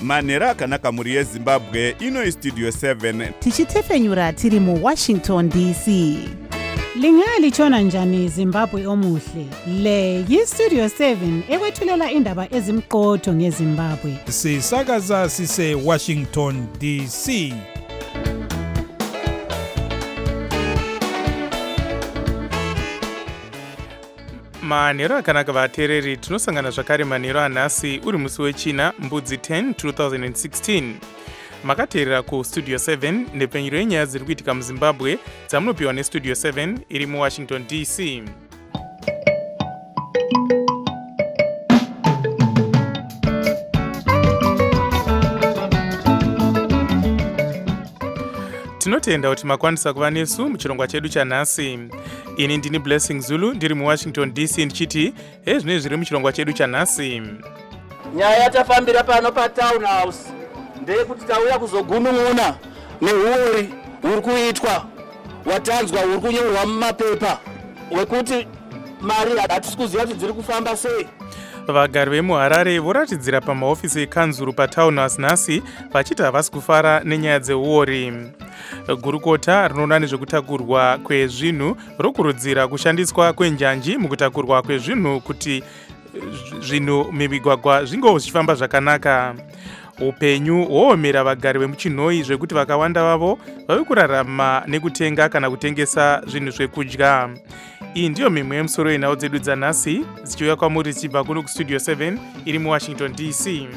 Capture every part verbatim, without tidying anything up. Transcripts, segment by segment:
manhero akanaka mhuri yezimbabwe. Ino Studio seven tichitefenyura tiri mu Washington D C. Lingalitshona njani Zimbabwe omuhle? Le yi-Studio seven ekwethulela indaba ezimqotho ngeZimbabwe. Sisakaza sise Washington D C. Manhero akanaka vateereri, tinosangana zvakare manhero anhasi uri musi wechina mbudzi ten twenty sixteen. Makateerera ku Studio seven nepenyero yenyaya dziri kuitika muZimbabwe dzamunopiwa neStudio seven iri muWashington D C. Tinotenda kuti makwanisa kuva nesu muchirongwa chedu chanhasi. Ini ndini Blessing Zulu ndiri muWashington D C ndichiti hezvinezvi zviri muchirongwa chedu chanhasi. Nyaya yatafambira pano paTown House ndeyekuti tauya kuzogunun'una nehuori huri kuitwa watanzwa huri kunyorwa mumapepa wekuti mari hatisi kuziva kuti dziri kufamba sei. Vagari vemuHarare voratidzira pamahofisi ekanzuru paTown House nhasi vachiti havasi kufara nenyaya dzehuori. Gurukota rinoona nezvekutakurwa kwezvinhu rokurudzira kushandiswa kwenjanji mukutakurwa kwezvinhu kuti zvinhu mumigwagwa zvingowo zvichifamba zvakanaka. Upenyu hwoomera vagari vemuchinhoi zvekuti vakawanda vavo vave kurarama nekutenga kana kutengesa zvinhu zvekudya. Iyi ndiyo mimwe yemusoro yenhau dzedu dzanhasi dzichiuya kwamuri dzichibva kuno kuStudio seven iri muWashington D C.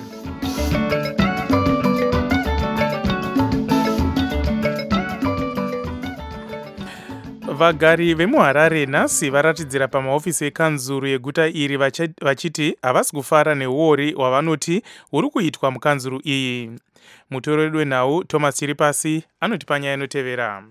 Vagari vemuHarare nhasi varatidzira pamahofisi ekanzuru yeguta iri vachiti havasi kufara nehuori hwavanoti huri kuitwa mukanzuru iyi. Mutoro wedu wenhau Thomas Chiripasi anotipa nyaya inotevera.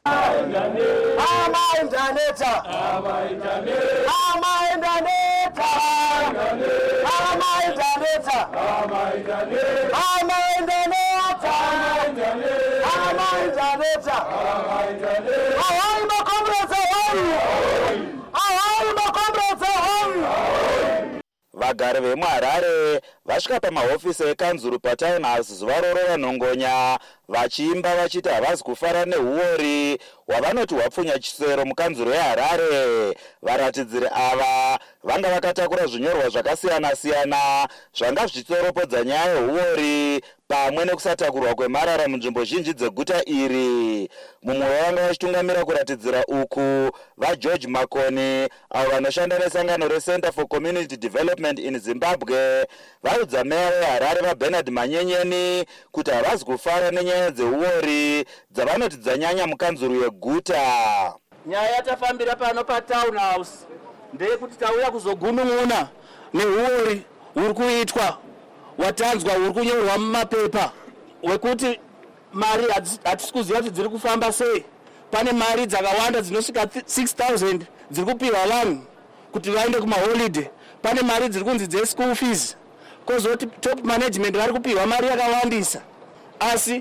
Vagari vemuHarare vasvika pamahofisi ekanzuru paTown House zuva roro vanhongonya vachiimba vachiti havasi kufara nehuori hwavanoti hwapfunya chisero mukanzuru yeHarare. Varatidziri ava vanga vakatakura zvinyorwa zvakasiyana-siyana zvanga zvichitoropodza nyaya yehuori pamwe nekusatakurwa kwemarara munzvimbo zhinji dzeguta iri. Mumwe wavanga vachitungamira kuratidzira uku vaGeorge Makoni avo vanoshanda nesangano reCenter for Community Development in Zimbabwe vaudza meya weHarare vaBernard Manyenyeni kuti havasi kufara nenyaya dzehuori dzavanoti dzanyanya mukanzuru yeguta. Nyaya yatafambira pano paTown House ndeyekuti tauya kuzogunun'una nehuori huri kuitwa watanzwa huri kunyorwa mumapepa wekuti mari hatisi kuziva kuti dziri kufamba sei. Pane mari dzakawanda dzinosvika six thousand dziri kupiwa vanhu kuti vaende kumaholiday. Pane mari dziri kunzi dze-school fees. Kozoti top management vari kupiwa mari yakawandisa asi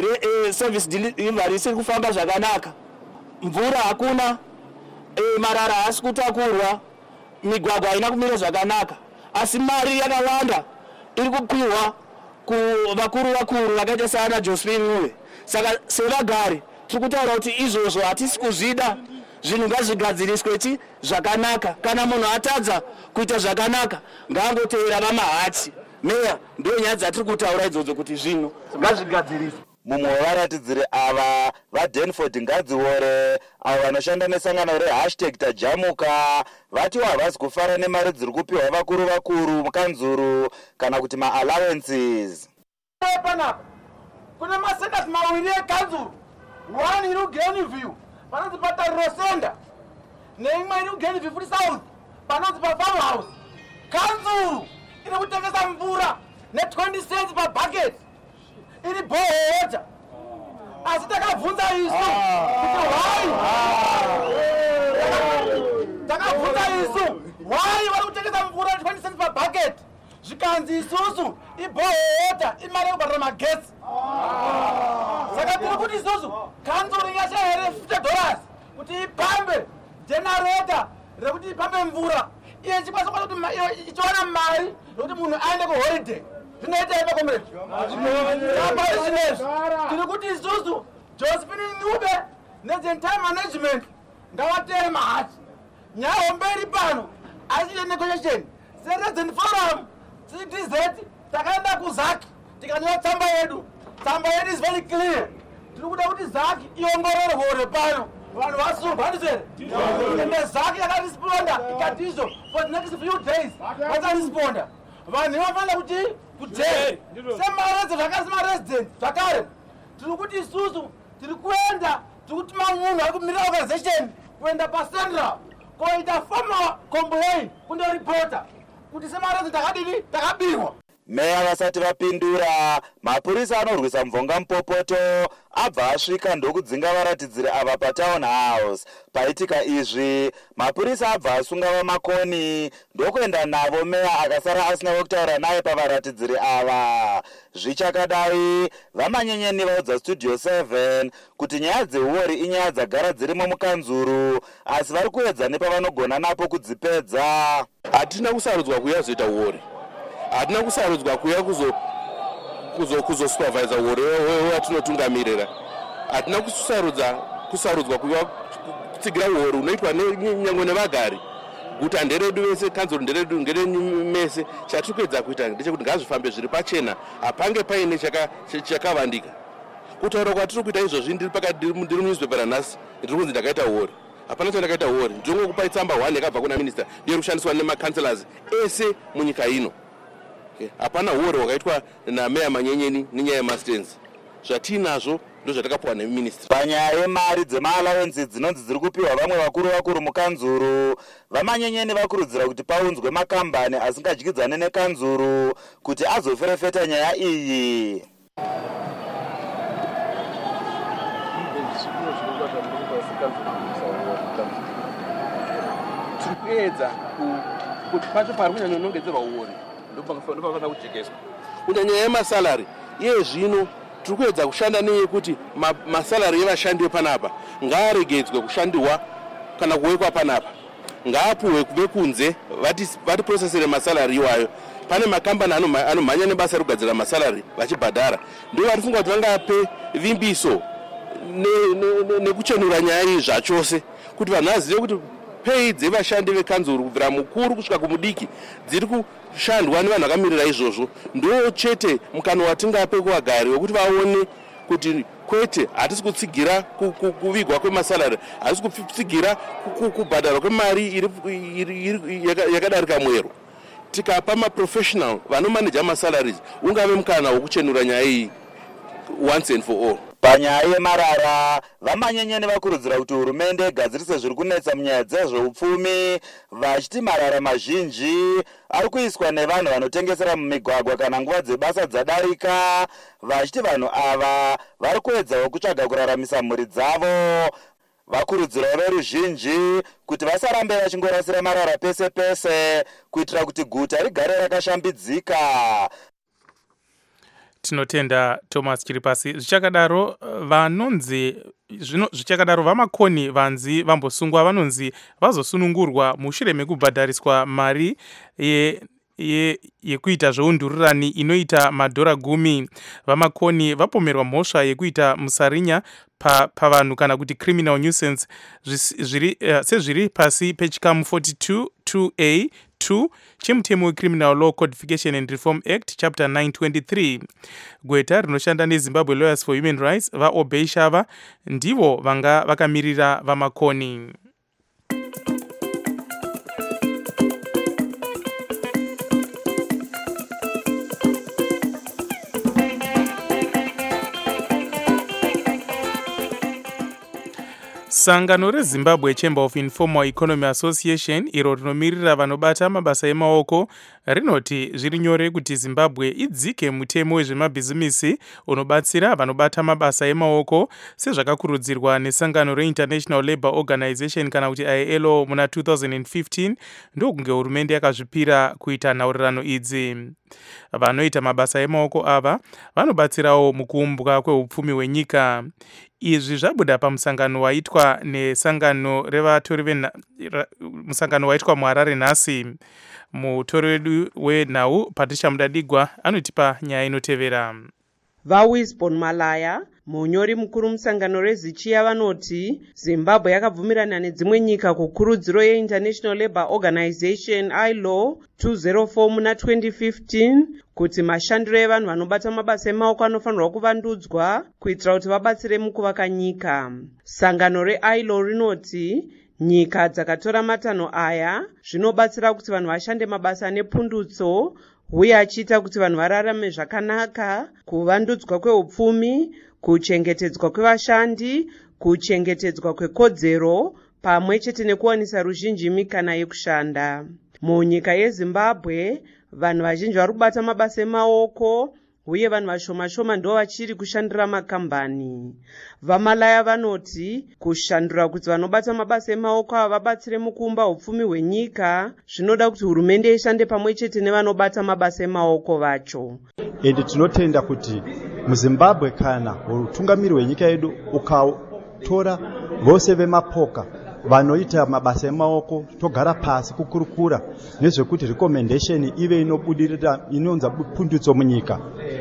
e, service delivery isiri kufamba zvakanaka. Mvura hakuna, e, marara haasi kutakurwa, migwagwa haina kumira zvakanaka, asi mari yakawanda iri kupiwa kuvakuru vakuru vakaita saana Josephine Muve. Saka sevagari tiri kutaura kuti izvozvo hatisi kuzvida, zvinhu ngazvigadziriswe chi zvakanaka. Kana munhu atadza kuita zvakanaka ngaangotevera vamahati. Meya ndiyo nyaya dzatiri kutaura idzodzo kuti zvinhu ngazvigadziriswe. Mumwe wevaratidziri ava vaDenford Ngadziwore avo vanoshanda nesangano rehashtag tajamuka vatiwo havasi kufara nemari dziri kupiwa vakuru vakuru mukanzuru kana kuti maallowances. Panapa kuna masenders mawiri ekanzuru, one iri kuGrenview panonzi patariro center neimwe iri kuGrenview futi south panonzi paFarm House. Kanzuru iri kutengesa mvura ne-twenty cents per bucket iri bohota, asi takabvunza isu kuti why takabvunza isu why vari kutengesa mvura ne-twenty cents per bucket zvikanzi isusu ibohota imari yekubhadhara magetsi. Saka tiri kuti isusu kanzuru ingasha here fifty dollars kuti ipambe generator rekuti ipambe mvura iye chikwanisa kuti ichiwana mari yokuti munhu aende kuholiday. zvinoita here comrade apaisinezvo tiri kuti isusu Josephine Ncube nezentire management ngavatere mahati nyaya hombe iri pano achiite negotiation seresident forum C D Z takaenda kuzaki tikanyora tsamba yedu tsamba yedu is very clear tiri kuda kuti zaki iongororwe pano vanhu vasurwa ndisere ende zaki yakarisponda ikati izvo for the next few days vacharisponda vanhu vafanira kuti kujeri semarezi zvakasimaresident zvakare tiri kuti isusu tiri kuenda tiri kutuma munhu ari kumirira organization kuenda pacentral koita formal complaint kundoripota kuti semarezi takadini takabirwa. Meya vasati vapindura, mapurisa anorwisa mvonga mupopoto abva asvika ndokudzinga varatidziri ava patown house. Paitika izvi, mapurisa abva asunga vamakoni ndokuenda navo meya akasara asina wekutaura naye pavaratidziri ava. Zvichakadai, vamanyenyeni vaudza Studio seven kuti nyaya dzeuori inyaya dzagara dzirimo mukanzuru, asi vari kuedza nepavanogona napo kudzipedza. Hatina kusarudzwa kuya kuzoita uori. Hatina kusarudzwa kuya kuzo kuzo kuzo supervise uori watinotungamirira. Hatina kusarudza kusarudzwa kuya kutsigira uori unoitwa nyangwe nevagari. Guta nderedu vese, kanzuru nderedu ngerenyu mese. Chatiri kuedza kuita ndechekuti ngazvifambe zviri pachena, hapange paine chakavandika. Kutaura kwatiri kuita izvozvi ndiri pakati ndiri munewspaper nhasi, ndiri kunzi ndakaita uori. Hapana chandakaita uori. Ndinongokupai tsamba one yakabva kuna minister ndiyo kushandiswa nemakanselors ese munyika ino. Hapana uori wakaitwa nameya manyenyeni nenyaya yemastenzi. Zvatinazvo ndo zvatakapuwa neministry. Panyaya yemari dzemaallowances dzinonzi dziri kupiwa vamwe vakuru vakuru mukanzuru, vamanyenyeni vakurudzira kuti paunzwe makambani asingadyidzane nekanzuru kuti azoferefeta nyaya iyi. Tikuedza kuti pacho pari kunyanya unongedzerwa uori ndopafana kujekeswa kunyanya yemasalari iye zvino tiri kuedza kushanda neyekuti masalari evashandi panapa ngaaregedzwe kushandirwa kana kuwekwa panapa, ngaapuhwe kubve kunze vatiprocesere masalari iwayo. Pane makambani anomhanya nebasa rekugadzira masalari vachibhadhara, ndo vari funga kuti vangape vimbiso nekuchenura nyaya iyi zvachose kuti vanhu vazive kuti pei dzevashandi vekanzuru kubvira mukuru kusvika kumudiki dziri kushandwa nevanhu vakamirira izvozvo. Ndo chete mukana watingape kuvagari wekuti vaone kuti kwete hatisi kutsigira kuvigwa kwemasalari, hatisi kutsigira kubhadharwa kwemari yakadarika mwero. Tikapa maprofessional vanomaneja masalaries ungave mukana wokuchenura nyaya iyi once and for all. Panyaya yemarara, vamanyenyeni vakurudzira kuti hurumende igadzirise zviri kunetsa munyaya dzezveupfumi, vachiti marara mazhinji ari kuiswa nevanhu vanotengesera mumigwagwa kana nguva dzebasa dzadarika, vachiti vanhu ava vari kuedzawo kutsvaga kuraramisa mhuri dzavo. Vakurudzirawo veruzhinji kuti vasarambe vachingorasira marara pese pese kuitira kuti guta rigare rakashambidzika. Tinotenda Thomas Chiripasi. Zvichakadaro vanonzi zvino zvichakadaro vamakoni vanzi vambosungwa vanonzi vazosunungurwa mushure mekubhadhariswa mari ye ye yekuita zveundururani inoita madhora gumi. Vamakoni vapomerwa mhosva yekuita musarinya pavanhu kana kuti criminal nuisance zviri uh, sezviri pasi pechikamu forty-two two A two chemutemo weCriminal Law Codification and Reform Act chapter nine twenty-three. Gweta rinoshanda neZimbabwe Lawyers for Human Rights vaObey Shava ndivo vanga vakamirira vamakoni. Sangano reZimbabwe Chamber of Informal Economy Association iro rinomirira vanobata mabasa emaoko rinoti zviri nyore kuti Zimbabwe idzike mutemo wezvemabhizimisi unobatsira vanobata mabasa emaoko sezvakakurudzirwa nesangano reInternational Labour Organization kana kuti I L O muna two thousand fifteen, ndokunge hurumende yakazvipira kuita nhaurirano idzi. Vanoita mabasa emaoko ava vanobatsirawo mukuumbwa kweupfumi hwenyika. Izvi zvabuda pamusangano waitwa nesangano revatori musangano waitwa muHarare nhasi. Mutori wedu wenhau Patricia Mudadigwa anotipa nyaya inotevera. VaWisbon Malaya, munyori mukuru musangano reZichia, vanoti Zimbabwe yakabvumirana nedzimwe nyika kukurudziro yeInternational Labour Organization I L O two oh four muna twenty fifteen kuti mashandiro evanhu vanobata mabasa emaoko anofanirwa kuvandudzwa kuitira kuti vabatsire mukuvaka nyika. Sangano reI L O rinoti nyika dzakatora matanho aya zvinobatsira kuti vanhu vashande mabasa nepundutso uye achiita kuti vanhu vararame zvakanaka, kuvandudzwa kweupfumi, kuchengetedzwa kwevashandi, kuchengetedzwa kwekodzero pamwe chete nekuwanisa ruzhinji mikana yekushanda. Munyika yeZimbabwe vanhu vazhinji vari kubata mabasa emaoko uye vanhu vashoma shoma ndo vachiri kushandira makambani. VaMalaya vanoti kushandura kuti vanobata mabasa emaoko ava vabatsire mukuumba upfumi hwenyika zvinoda kuti hurumende ishande pamwe chete nevanobata mabasa emaoko vacho. Ende tinotenda kuti muZimbabwe kana utungamiri hwenyika yedu ukatora vose vemapoka vanoita mabasa emaoko togara pasi kukurukura nezvekuti recommendation ive inobudirira inonza pundutso munyika,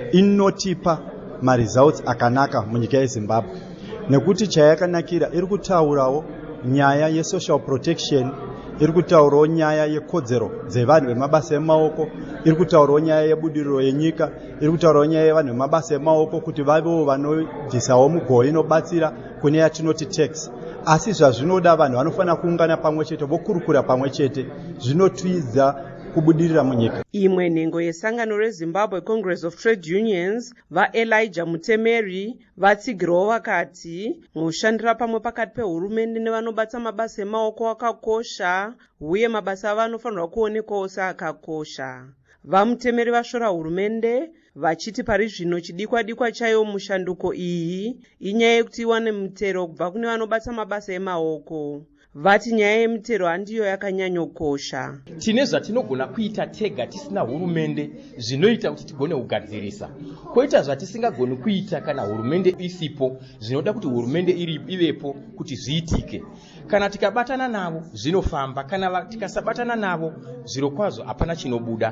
inotipa maresults akanaka munyika yeZimbabwe. Nekuti chayakanakira iri kutaurawo nyaya yesocial protection, iri kutaurawo nyaya yekodzero dzevanhu vemabasa emaoko, iri kutaurawo nyaya yebudiriro yenyika, iri kutaurawo nyaya yevanhu vemabasa emaoko kuti vavewo vanobvisawo mugoi inobatsira kune yatinoti tax. Asi zvazvinoda vanhu vanofanira kuungana pamwe chete vokurukura pamwe chete zvinotwidza kubudirira munyika. Imwe nhengo yesangano reZimbabwe Congress of Trade Unions vaElijah Mutemeri vatsigirawo vakati mushandira pamwe pakati pehurumende nevanobata mabasa emaoko akakosha uye mabasa avo anofanirwa kuonekwawo seakakosha. VaMutemeri vashora hurumende vachiti pari zvino chidikwa dikwa chayo mushanduko iyi inyaya yekuti iwane mutero kubva kune vanobata mabasa emaoko. Vati nyaya yemutero handiyo yakanyanyokosha. Tine zvatinogona kuita tega tisina hurumende zvinoita kuti tigone kugadzirisa. Koita zvatisingagoni kuita kana hurumende isipo zvinoda kuti hurumende iri ivepo kuti zviitike. Kana tikabatana navo zvinofamba, kana tikasabatana navo zviro kwazvo hapana chinobuda.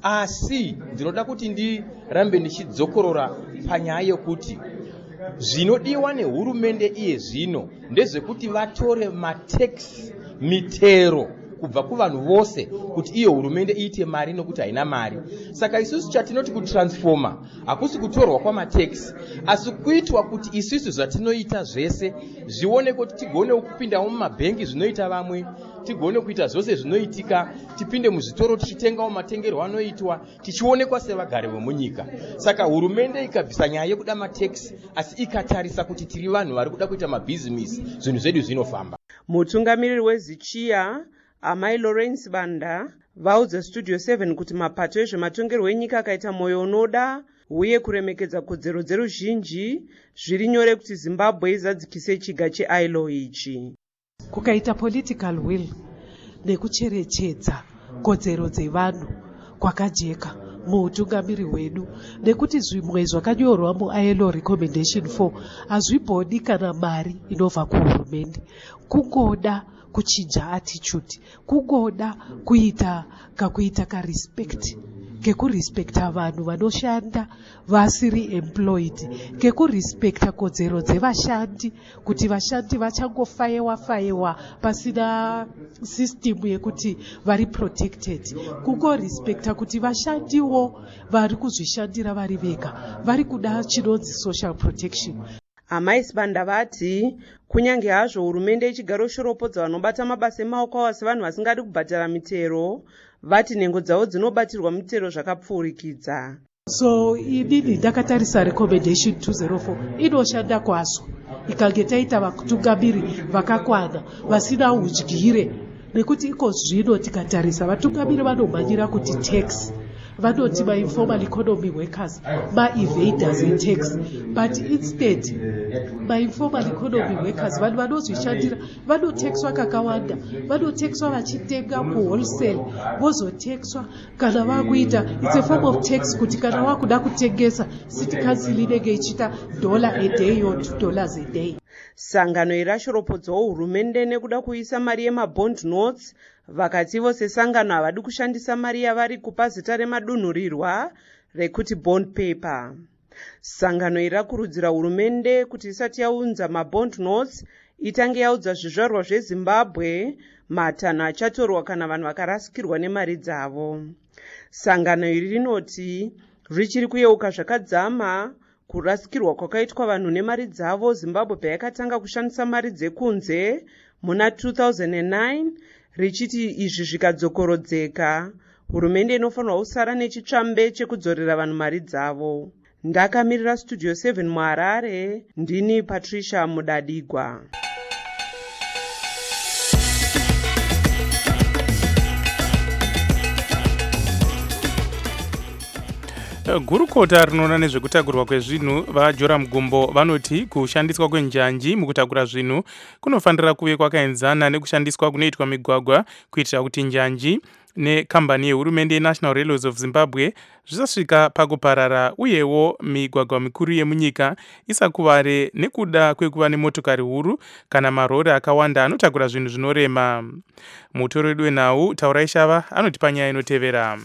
Asi ndinoda kuti ndirambe ndichidzokorora panyaya yokuti zvinodiwa nehurumende iye zvino ndezvekuti vatore matax mitero kubva kuvanhu vose kuti iyo hurumende iite mari nokuti haina mari. Saka isusu chatinoti kutransforma hakusi kutorwa kwamatax asi kuitwa kuti isusu zvatinoita zvese zvione kuti tigone kupindawo mumabhengi zvinoita vamwe, tigone kuita zvose zvinoitika, tipinde muzvitoro tichitengawo matengerwo anoitwa, tichionekwa sevagari vemunyika. Saka hurumende ikabvisa nyaya yekuda matax asi ikatarisa kuti tiri vanhu vari kuda kuita mabhizinesi, zvinhu zvedu zvinofamba. Mutungamiriri weZichia Amai Lawrence Banda vaudza Studio seven kuti mapato ezvematongerwo enyika akaita mwoyo unoda uye kuremekedza kodzero dzeruzhinji zviri nyore kuti Zimbabwe izadzikise chiga cheI L O ichi. Kukaita political will nekucherechedza kodzero dzevanhu kwakajeka muutungamiri hwedu, nekuti zvimwe zvakanyorwa muI L O recommendation four hazvibhodi kana mari inobva kuhurumende, kungoda kuchinja attitude, kungoda kuita kakuita karespect, kekurispekta vanhu vanoshanda vasiri employed, kekurispekta kodzero dzevashandi kuti vashandi vachangofayewa fayewa pasina system yekuti vari protected, kungorispekta kuti vashandiwo vari kuzvishandira vari vega vari kuda chinonzi social protection. Amai Sibanda vati kunyange hazvo hurumende ichigaro shoropodza vanobata mabasa emaoko avo sevanhu vasingadi kubhadhara mitero, vati nhengo dzavo dzinobatirwa mitero zvakapfuurikidza. So inini ndakatarisa recommendation two oh four inoshanda kwazvo ikange taita vatungamiri vakakwana vasina udyire, nekuti iko zvino tikatarisa vatungamiri vanomhanyira kuti tax vanoti ma-informal economy workers ma-evaders e-tax, but instead ma-informal economy workers vanhu vanozvishandira vanotekswa kakawanda, vanotekswa vachitenga kuwholesale vozotekswa kana vakuita. It's a form of tax kuti kana wakuda kutengesa city council inenge ichiita dollar a day or two dollars a day. Sangano irashoropodzwa hurumende nekuda kuisa mari yemabond notes, vakati vose sangano havadi kushandisa mari yavari kupa zita remadunhurirwa rekuti bond paper. Sangano irakurudzira hurumende kuti isati yaunza mabond notes itange yaudza zvizvarwa zveZimbabwe matanho achatorwa kana vanhu vakarasikirwa nemari dzavo. Sangano iri rinoti richiri kuyeuka zvakadzama kurasikirwa kwakaitwa vanhu nemari dzavo Zimbabwe payakatanga kushandisa mari dzekunze muna two thousand nine, richiti izvi zvikadzokorodzeka hurumende inofanirwa kusara nechitsvambe chekudzorera vanhu mari dzavo. Ndakamirira Studio seven muHarare, ndini Patricia Mudadigwa. Gurukota rinoona nezvekutakurwa kwezvinhu vaJoram Gumbo vanoti kushandiswa kwenjanji mukutakura zvinhu kunofanira kuve kwakaenzana nekushandiswa kunoitwa migwagwa kuitira kuti njanji nekambani yehurumende yeNational Railways of Zimbabwe zvisasvika pakuparara, uyewo migwagwa mikuru yemunyika isakuvare nekuda kwekuva nemotokari huru kana marori akawanda anotakura zvinhu zvinorema. Mutori wedu wenhau Taurai Shava anotipa nyaya inotevera.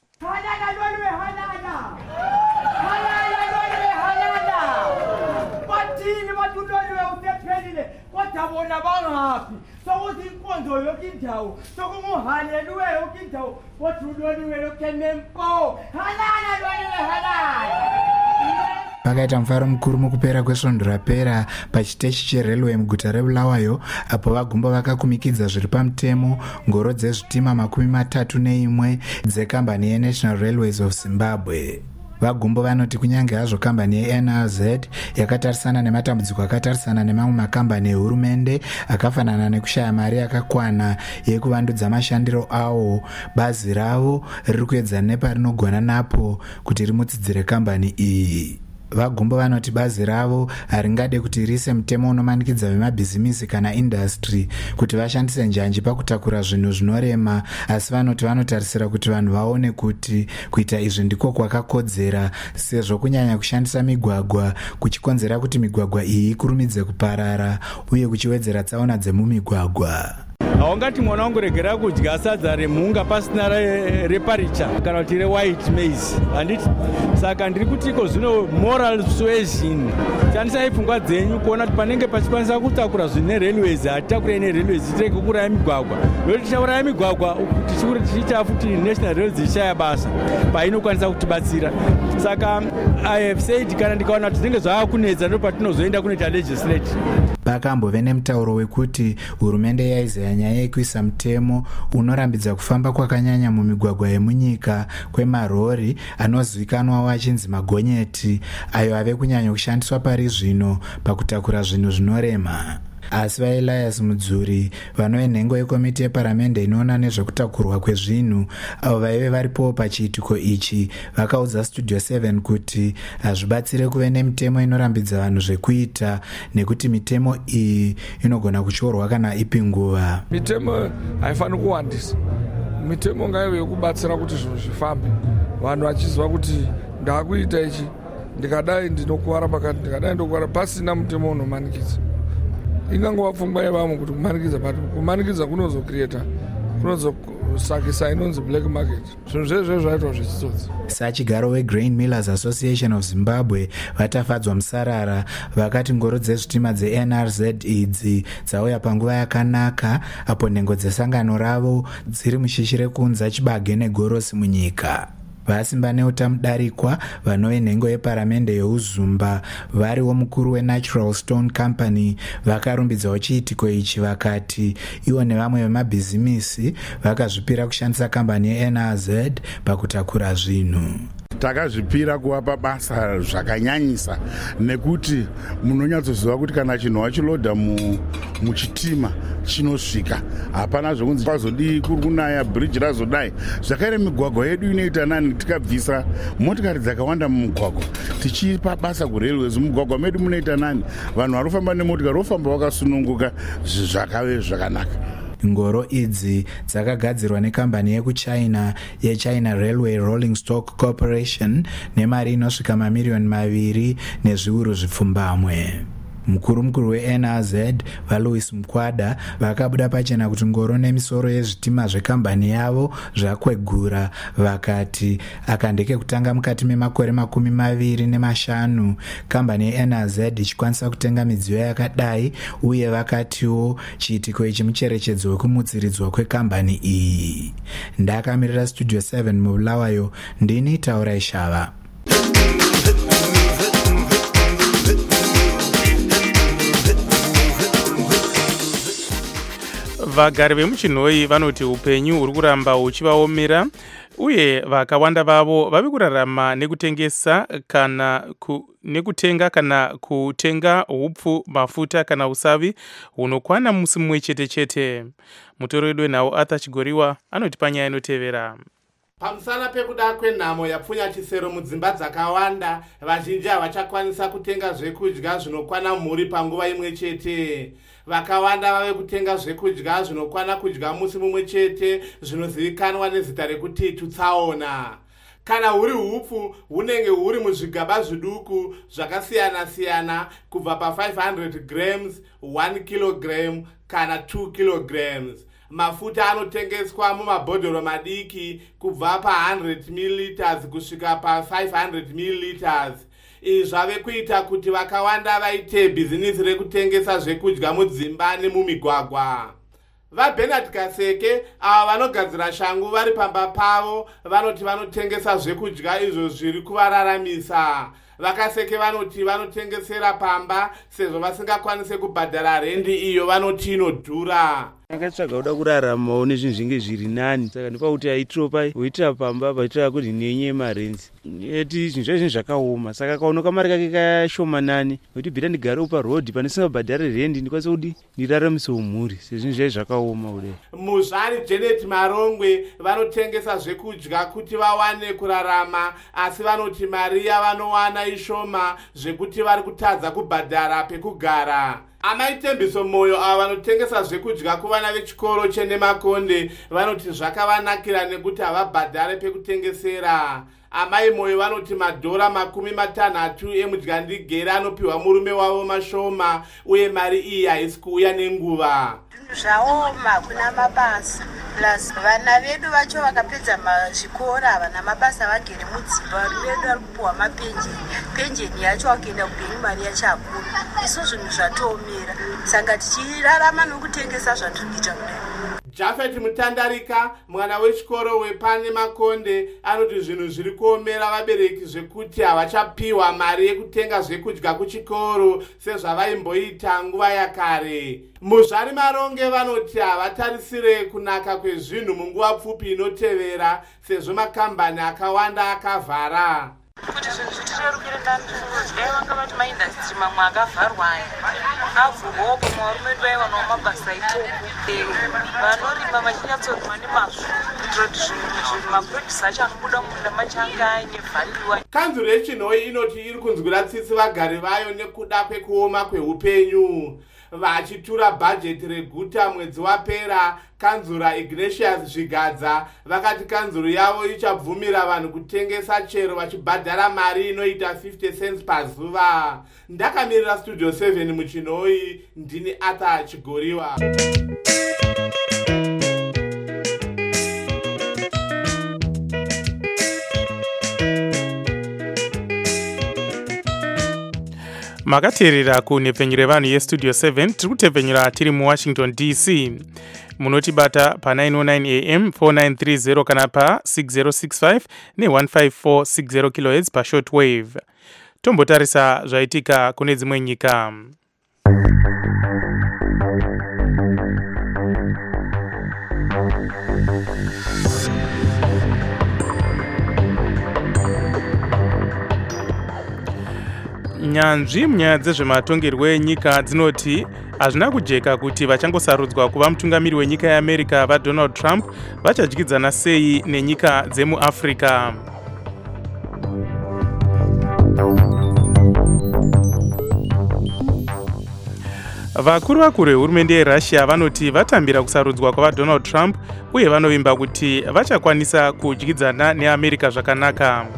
Tabona bangapi sokuthi inkonzo yokindawo sokumuhaleluwe yokindawo wothuloniwe lokemempo halala lwaniwe halala. Pakaita mufaro mukuru mukupera kwesvondo rapera pachiteshi cherailway muguta reBulawayo, apo vaGumbo vakakumikidza zviri pamutemo ngoro dzezvitima makumi matatu neimwe dzekambani yeNational Railways of Zimbabwe. VaGumbo vanoti kunyange hazvo kambani yeN R Z yakatarisana nematambudziko akatarisana nemamwe makambani ehurumende akafanana nekushaya mari yakakwana yekuvandudza mashandiro awo, bazi ravo riri kuedza neparinogona napo kuti rimutsidzire kambani iyi. VaGumbo vanoti bazi ravo haringade kuti riise mutemo unomanikidza vemabhizimisi kana industry kuti vashandise njanji pakutakura zvinhu zvinorema, asi vanoti vanotarisira kuti vanhu vaone kuti kuita izvi ndiko kwakakodzera, sezvo kunyanya kushandisa migwagwa kuchikonzera kuti migwagwa iyi ikurumidze kuparara uye kuchiwedzera tsaona dzemumigwagwa. Haungati mwana wangu regera kudya sadza remhunga pasina reparicha kana kuti rewhite maize, handiti? Saka ndiri kutiko zvino moral suasion, shandisai pfungwa dzenyu kuona kuti panenge pachikwanisa kutakura zvinhu nerailways hatitakure nerailways tirege kuuraya migwagwa, nokuti tichauraya migwagwa tichiita futi national railways ichishaya basa painokwanisa kutibatsira. Saka I have said kana ndikaona kuti zvinenge zvaakunetsa ndo patinozoenda kunoita legislate. Pakambove nemutauro wekuti hurumende yaizaya nyaya yekuisa mutemo unorambidza kufamba kwakanyanya mumigwagwa yemunyika kwemarori anozivikanwa achinzi magonyeti, ayo ave kunyanya kushandiswa pari zvino pakutakura zvinhu zvinorema. Asi vaElias Mudzuri vanove nhengo yekomiti yeparamende inoona nezvekutakurwa kwezvinhu avo vaive varipo pachiitiko ichi vakaudza Studio seven kuti hazvibatsire kuve nemitemo inorambidza vanhu zvekuita nekuti mitemo iyi inogona kutyorwa kana ipi nguva. Mitemo haifaniri kuwandisa, mitemo ngaive yekubatsira kuti zvinhu zvifambe, vanhu vachiziva kuti ndakuita ichi ndikadai ndinokuwara pakati ndikadai ndinokuwara pasina mutemo unomanikidza. Ingangova pfungwa yevamwe kuti kumanikidza, but kumanikidza kunozokrieta kunozosakisa inonzi black market, zvinhu zvezvo zvaitwa zvechitsotsi. Sachigaro weGrain Millers Association of Zimbabwe vatafadzwa musarara, vakati ngoro dzezvitima dzeN R Z idzi dzauya panguva yakanaka apo nhengo dzesangano ravo dziri mushishi rekunza chibage negorosi munyika. Vasimba neutamudarikwa vanove nhengo yeparamende yeUzumba variwo mukuru weNatural Stone Company vakarumbidzawo chiitiko ichi vakati ivo nevamwe vemabhizimisi vakazvipira kushandisa kambani yeN R Z pakutakura zvinhu. takazvipira kuvapa basa zvakanyanyisa nekuti munonyatsoziva kuti kana chinhu wachilodha muchitima chinosvika. Hapana zvokunzi pazodii kuri kunaya bridge razodai. Zvakaire migwagwa yedu inoita nani tikabvisa motikari dzakawanda mumugwagwa tichipa basa kurailways. Mugwagwa medu munoita nani vanhu varofamba nemotikari vofamba vakasununguka zvakave zvakanaka. Ngoro idzi dzakagadzirwa nekambani yekuchina yeChina Railway Rolling Stock Corporation nemari inosvika mamiriyoni maviri nezviuru zvipfumbamwe. Mukuru mukuru we-N R Z vaLouis Mkwada vakabuda pachena kuti ngoro nemisoro yezvitima zvekambani yavo zvakwegura, vakati akandeke kutanga mukati memakore makumi maviri nemashanu kambani ye-N R Z ichikwanisa kutenga midziyo yakadai, uye vakatiwo chiitiko ichi mucherechedzo wekumutsiridzwa kwekambani iyi. Ndakamirira Studio seven mubulawayo, ndini Taurai Shava. Vagari vemuchinhoi vanoti upenyu huri kuramba huchivaomera, uye vakawanda vavo vavi kurarama nekutengesa kana ku, nekutenga kana kutenga hupfu, mafuta kana usavi hunokwana musi mumwe chete chete. Mutoro wedu wenhau Arthur Chigoriwa anoti panyaya inotevera. Pamusana pekuda kwenhamo yapfunya chisero mudzimba dzakawanda, vazhinji havachakwanisa kutenga zvekudya zvinokwana mhuri panguva imwe chete. Vakawanda vave kutenga zvekudya zvinokwana kudya musi mumwe chete, zvinozivikanwa nezita rekuti tutsaona. Kana huri hupfu hunenge huri muzvigaba zviduku zvakasiyana siyana kubva pa five hundred grams, one kilogram kana two kilograms. Mafuta anotengeswa mumabhodhoro madiki kubva pa one hundred milliliters kusvika pa five hundred milliliters. Izvi zvave kuita kuti vakawanda vaite bhizinisi rekutengesa zvekudya mudzimba nemumigwagwa. VaBernard Kaseke ava vanogadzira shangu vari pamba pavo vanoti vanotengesa zvekudya izvo zviri kuvararamisa. Vakaseke vanoti vanotengesera pamba sezvo vasingakwanise kubhadhara rendi iyo vanoti inodhura. Akatsvaga kuda kuraramawo nezvinhu zvinge zviri nani, saka ndipa kuti aitiropa woitira pamba paitira kuti nenye marenzi eti zvinhu zvaizvi zvakaoma, saka akaona kamari kake kashomanani kuti bhira ndigarewo parodhi pane singabhadhare rendi ndikwanise kuti ndiraramise mhuri sezvinhu zvaizvi zvakaoma kudai. Muzvari Janet Marongwe vanotengesa zvekudya kuti vawane kurarama, asi vanoti mari yavanowana ishoma zvekuti vari kutadza kubhadhara pekugara. Amai Tembiso Moyo ava vanotengesa zvekudya kuvana vechikoro cheNemakonde vanoti zvakavanakira nekuti havabhadhare pekutengesera. Amai Moyo vanoti madhora makumi matanhatu emudyandigere anopiwa murume wavo mashoma, uye mari iyi haisi kuuya nenguva. Zvaoma kuna mabasa plus vana vedu vacho vakapedza zvikora havana mabasa, vagere mudzimba, varume vedu vari kupuwa mapenjeni, penjeni yacho wakuenda kubenyu mari yacho hakuna. Isu zvinhu zvatoomera, saka tichirarama nokutengesa zvatiri kuita kudai. Jafet Mutandarika, mwana wechikoro wepane Makonde, anoti zvinhu zviri kuomera vabereki zvekuti havachapiwa mari yekutenga zvekudya kuchikoro sezvavaimboita nguva yakare. Muzvari Maronge vanoti havatarisire kunaka kwezvinhu munguva pfupi inotevera sezvo makambani akawanda akavhara. Kuti zvinhu zvitirerukire ndani zvinodai vanga vati maindastri mamwe akavharwa aya avhurwawo pamwe varume vedu vaivanawo mabasa ikoko vanorima vachinyatsorima nemazvo kuitira kuti zvinhu maprodhusa acho anobuda munda machange aine vhaliwa. Kanzuro yechinhoi inoti iri kunzwira tsitsi vagari vayo nekuda kwekuoma kweupenyu. Vachitura bhajeti reguta mwedzi wapera, Kanzura Ignatius Zvigadza vakati kanzuro yavo ichabvumira vanhu kutengesa chero vachibhadhara mari inoita fifty cents pazuva. Ndakamirira Studio seven muchinhoi, ndini Arthur Chigoriwa. Makateerera kunhepfenyuro yevanhu yestudio seven, tiri kutepfenyura tiri muWashington D C. Munotibata pa nine oh nine A M, four nine three zero kana pa six zero six five ne one five four six zero kilohertz pa shortwave. Tombotarisa zvaitika kune dzimwe nyika. Nyanzvi munyaya dzezvematongerwo enyika dzinoti hazvina kujeka kuti vachangosarudzwa kuva mutungamiri wenyika yeAmerica vaDonald Trump vachadyidzana sei nenyika dzemuAfrica. Vakuru vakuru vehurumende yeRussia vanoti vatambira kusarudzwa kwavaDonald Trump uye vanovimba kuti vachakwanisa kudyidzana neAmerica zvakanaka.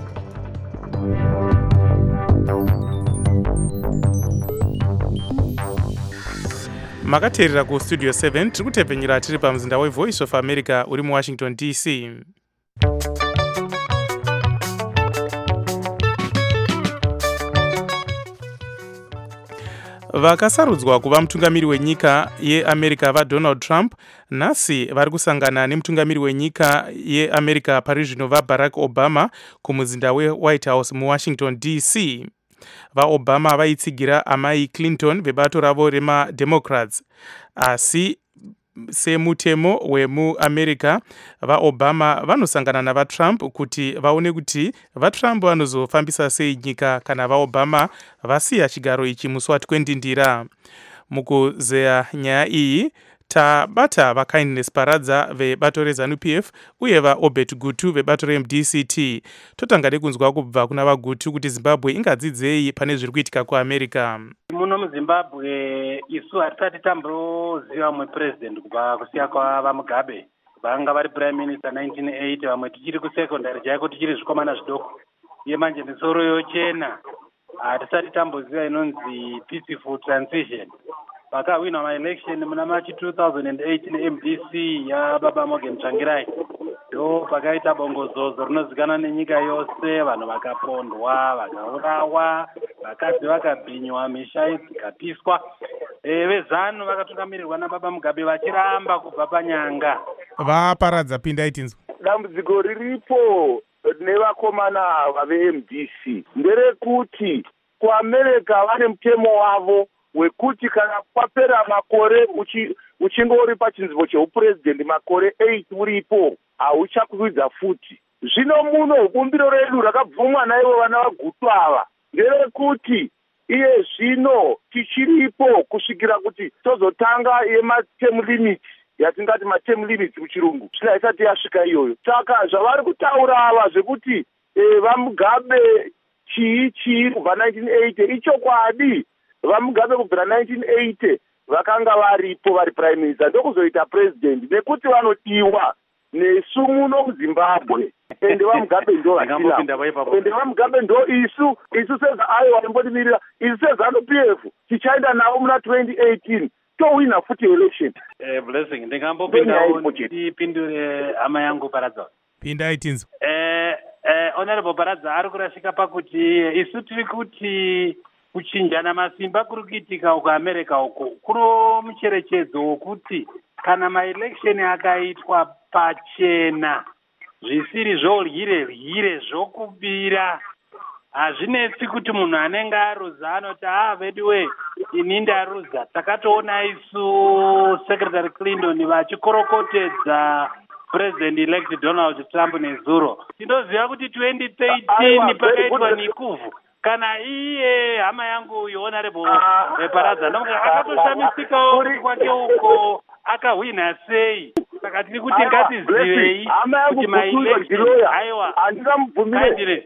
Makateerera kustudio seven tiri kutepfenyera tiri pamuzinda weVoice of America uri muWashington D C. Vakasarudzwa kuva mutungamiri wenyika yeAmerica vaDonald Trump nhasi vari kusangana nemutungamiri wenyika yeAmerica pari zvino vaBarack Obama kumuzinda weWhite House muWashington D C. VaObama vaitsigira amai Clinton vebato ravo remademocrats, asi semutemo wemuAmerica vaObama vanosangana navaTrump kuti vaone kuti vaTrump vanozofambisa sei nyika kana vaObama vasiya chigaro ichi musi watikwendindira. Mukuzeya nyaya iyi tabata vaKindness Paradza vebato reZANU P F uye vaObert Gutu vebato reM D C T. Totanga nekunzwa kubva kuna vaGutu kuti Zimbabwe ingadzidzei pane zviri kuitika kuAmerica. Muno muZimbabwe isu hatisati tamboziva mumwe president kubva kusiya kwavaMugabe vanga vari prime minister nineteen eighty, vamwe tichiri kusekondari chaiko tichiri zvikomana zvidoko. Iye manje misoro yochena hatisati tamboziva inonzi peaceful transition. Vakawina maelection muna machi two thousand eight neM D C yaBaba Morgan Tsvangirai. Ndo pakaita bongozozo rinozikana nenyika yose, vanhu vakapondwa, vakaurawa, vakadzi vakabhinywa, misha dzikapiswa. E, vezano vakatungamirirwa naBaba Mugabe vachiramba kubva panyanga. Vaparadza pindai tinzwa. Dambudziko riripo nevakomana vaveM D C nderekuti kuAmerica vane mutemo wavo wekuti kana kwapera makore uchi, uchinge uri pachinzvimbo cheupurezidendi makore eight uripo hauchakwidza futi. Zvino muno bumbiro redu rakabvumwa naivo vana vaGutu ava nderekuti iye zvino tichiripo kusvikira kuti tozotanga yematerm limit yatingati materm limits muchirungu zvino haisati yasvika iyoyo. Saka zvavari kutaura ava zvekuti e, vaMugabe chii chii kubva nineteen eighty ichokwadi. VaMugabe kubvira nineteen eighty vakanga varipo vari prime minister ndokuzoita president nekuti vanodiwa nesu muno muZimbabwe. Ende vaMugabe ndo vatina. Ende vaMugabe ndo isu isu seza ayo vanombotimirira isu seZANU P F tichaenda navo muna twenty eighteen towina futi election. Eh, blessing ndingambopindawo ndipindure hama yangu Paradza. Pindai tinzwa. Eh, eh, honorable Paradza ari kurasika pakuti isu tiri kuti kuchinjana masimba kuri kuitika uko America uko kuno mucherechedzo wokuti kana maelection akaitwa pachena zvisiri zvoryire ryire zvokubira hazvinetsi kuti munhu anenge aruza anoti ah veduwe ini ndaruza. Takatoona isu Secretary Clinton vachikorokotedza President elect Donald Trump nezuro. Tinoziva kuti twenty thirteen pakaitwa nikuvhu kana iye hama yangu honorable Paradza ndomuka akatoshamisikawo kuti kwake uko akahwina sei. Saka tiri kuti ngatizivei kuti maelection aiwa handingamubvumire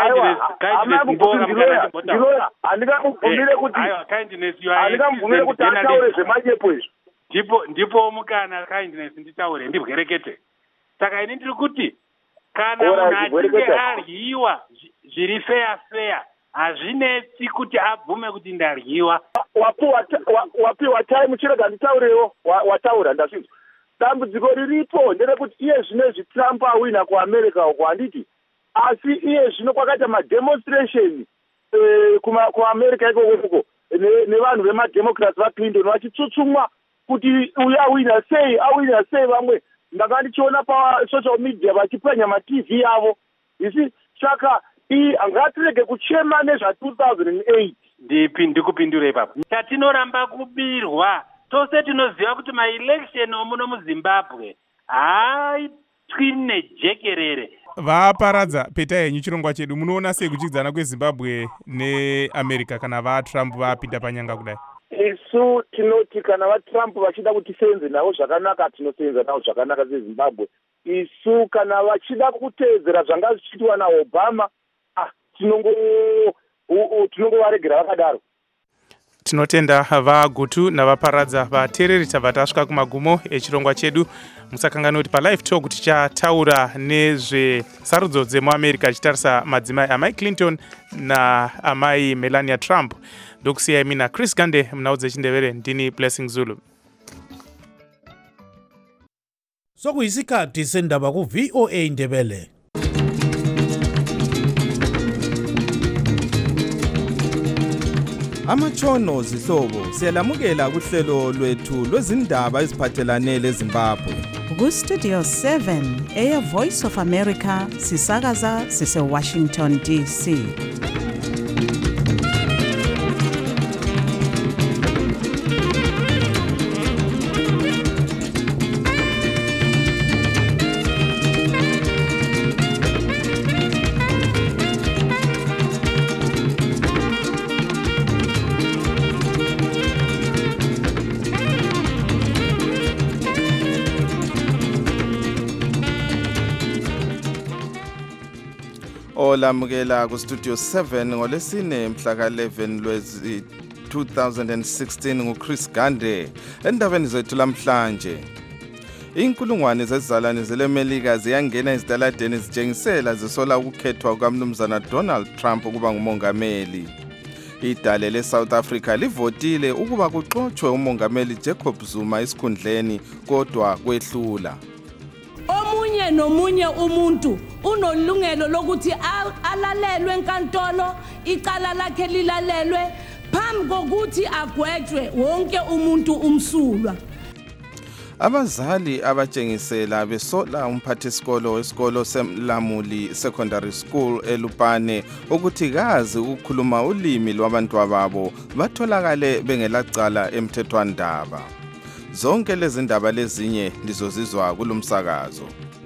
handingamubvumire kuti handingamubvumire kuti ataure zvemanyepo izvo. Ndipo ndipo mukana kindness nditaure ndibwerekete. Saka ini ndiri kuti kana munhu achinge aryiwa zviri fair fair hazvinetsi kuti abvume kuti ndaryiwa. Wapiwa time chirega nditaurewo wataura ndazvinzwa. Dambudziko riripo nderekuti iye zvinezvi Trump awina kuAmerica uko handiti, asi iye zvino kwakaita mademonstration kuAmerica ikoko uko nevanhu vemademocrats vaClinton vachitsutsumwa kuti uya awina sei awina sei. Vamwe ndanga ndichiona pasocial media vachipenya maT V yavo isi. Saka iyi ngatirege kuchema nezva two thousand eight. Ndipi ndikupindure ipapo. Chatinoramba kubirwa tose tinoziva kuti maelection omuno muZimbabwe haitwi nejekerere. vaparadza peta yenyu chirongwa chedu munoona sei kuchidzana kwezimbabwe neamerica kana vatrump vapinda panyanga kudai? Isu tinoti kana vatrump vachida kuti tisenze navo zvakanaka tinosenza navo zvakanaka sezimbabwe. Isu kana vachida kuteedzera zvanga zvichiitwa naobama ah, tinongo tinongovaregera vakadaro. Tinotenda vagutu navaparadza vateereri tabva tasvika kumagumo echirongwa chedu. Musakanganwa kuti palive talk tichataura nezvesarudzo dzemuamerica tichitarisa madzimai amai Clinton naamai Melania Trump. Ndokusiyai mina Chris Gande munhau dzechindevere, ndini Blessing Zulu. Sokuyisikhathi sendaba ku V O A Ndebele. Amachono zihlobo siyalamukela kuhlelo lwethu lwezindaba eziphathelane leZimbabwe. Ku Studio seven eya Voice of America sisakaza sise Washington D C. Olamukela ku Studio seven ngolesine mhla ka eleven lwezi two thousand sixteen nguChris Gande. Endabeni zethu lamhlanje, inkulungwane zezizalwane zelemelika ziyangena ezitaladeni zitshengisela zisola ukukhethwa kukaMnumzana Donald Trump ukuba ngumongameli. Idale leSouth Africa livotile ukuba kuxoxwe umongameli Jacob Zuma esikhundleni kodwa kwehlula. Omunye nomunye umuntu unolungelo lokuthi alalelwe enkantolo, icala lakhe lilalelwe phambi kokuthi agwetshwe wonke umuntu umsulwa. Abazali abatshengisela besola umphathisikolo wesikolo seMlamuli Secondary School eLupane ukuthi kazi ukukhuluma ulimi lwabantu ababo batholakale bengelacala emthethwandaba. Zonke lezi ndaba lezinye lizozizwa kulomsakazo.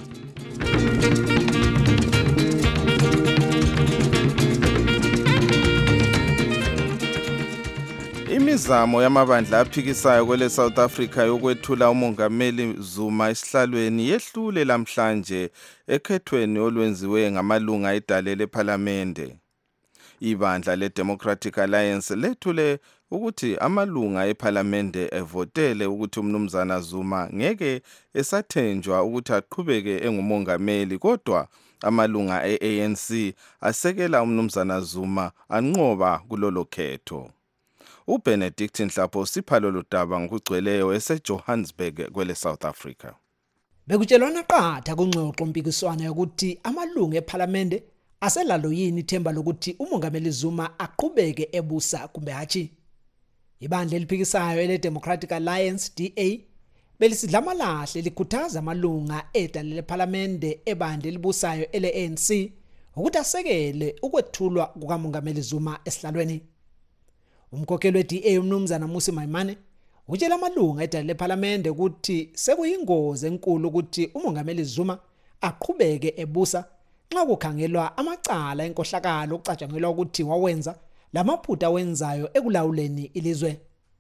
Imizamo yamabandla aphikisayo kwele South Africa yokwethula umongameli Zuma esihlalweni yehlule lamhlanje ekhethweni olwenziwe ngamalunga edale leParliamente. Ibandla leDemocratic Alliance lethule ukuthi amalunga eParliamente evotele ukuthi uMnumzana Zuma ngeke esathenjwa ukuthi aqhubeke engumongameli, kodwa amalunga e-A N C asekela uMnumzana Zuma anqoba kulolo khetho. uBenedict Nhlapho siphalo lodaba ngokugcweleyo eseJohannesburg kwele South Africa. Bekutshelwana qatha kungxoxo mpikiswano yokuthi amalunga eParliamente aselalo yini ithemba lokuthi umongameli Zuma aqhubeke ebusa kumbe hachi. Ibandla eliphikisayo ele Democratic Alliance D A belisidlamalahle likhuthaza amalunga edale leParliamente ebandla elibusayo ele A N C ukuthi asekele ukwethulwa kukamongameli Zuma esihlalweni. Umkhokheli we-D A uMnumzana Musi Maimane utshela amalunga edale leParliamente ukuthi sekuyingozi enkulu ukuthi umongameli Zuma aqhubeke ebusa nxa kukhangelwa amacala enkohlakalo okucatshangelwa ukuthi wawenza lamaphutha wenzayo ekulawuleni ilizwe.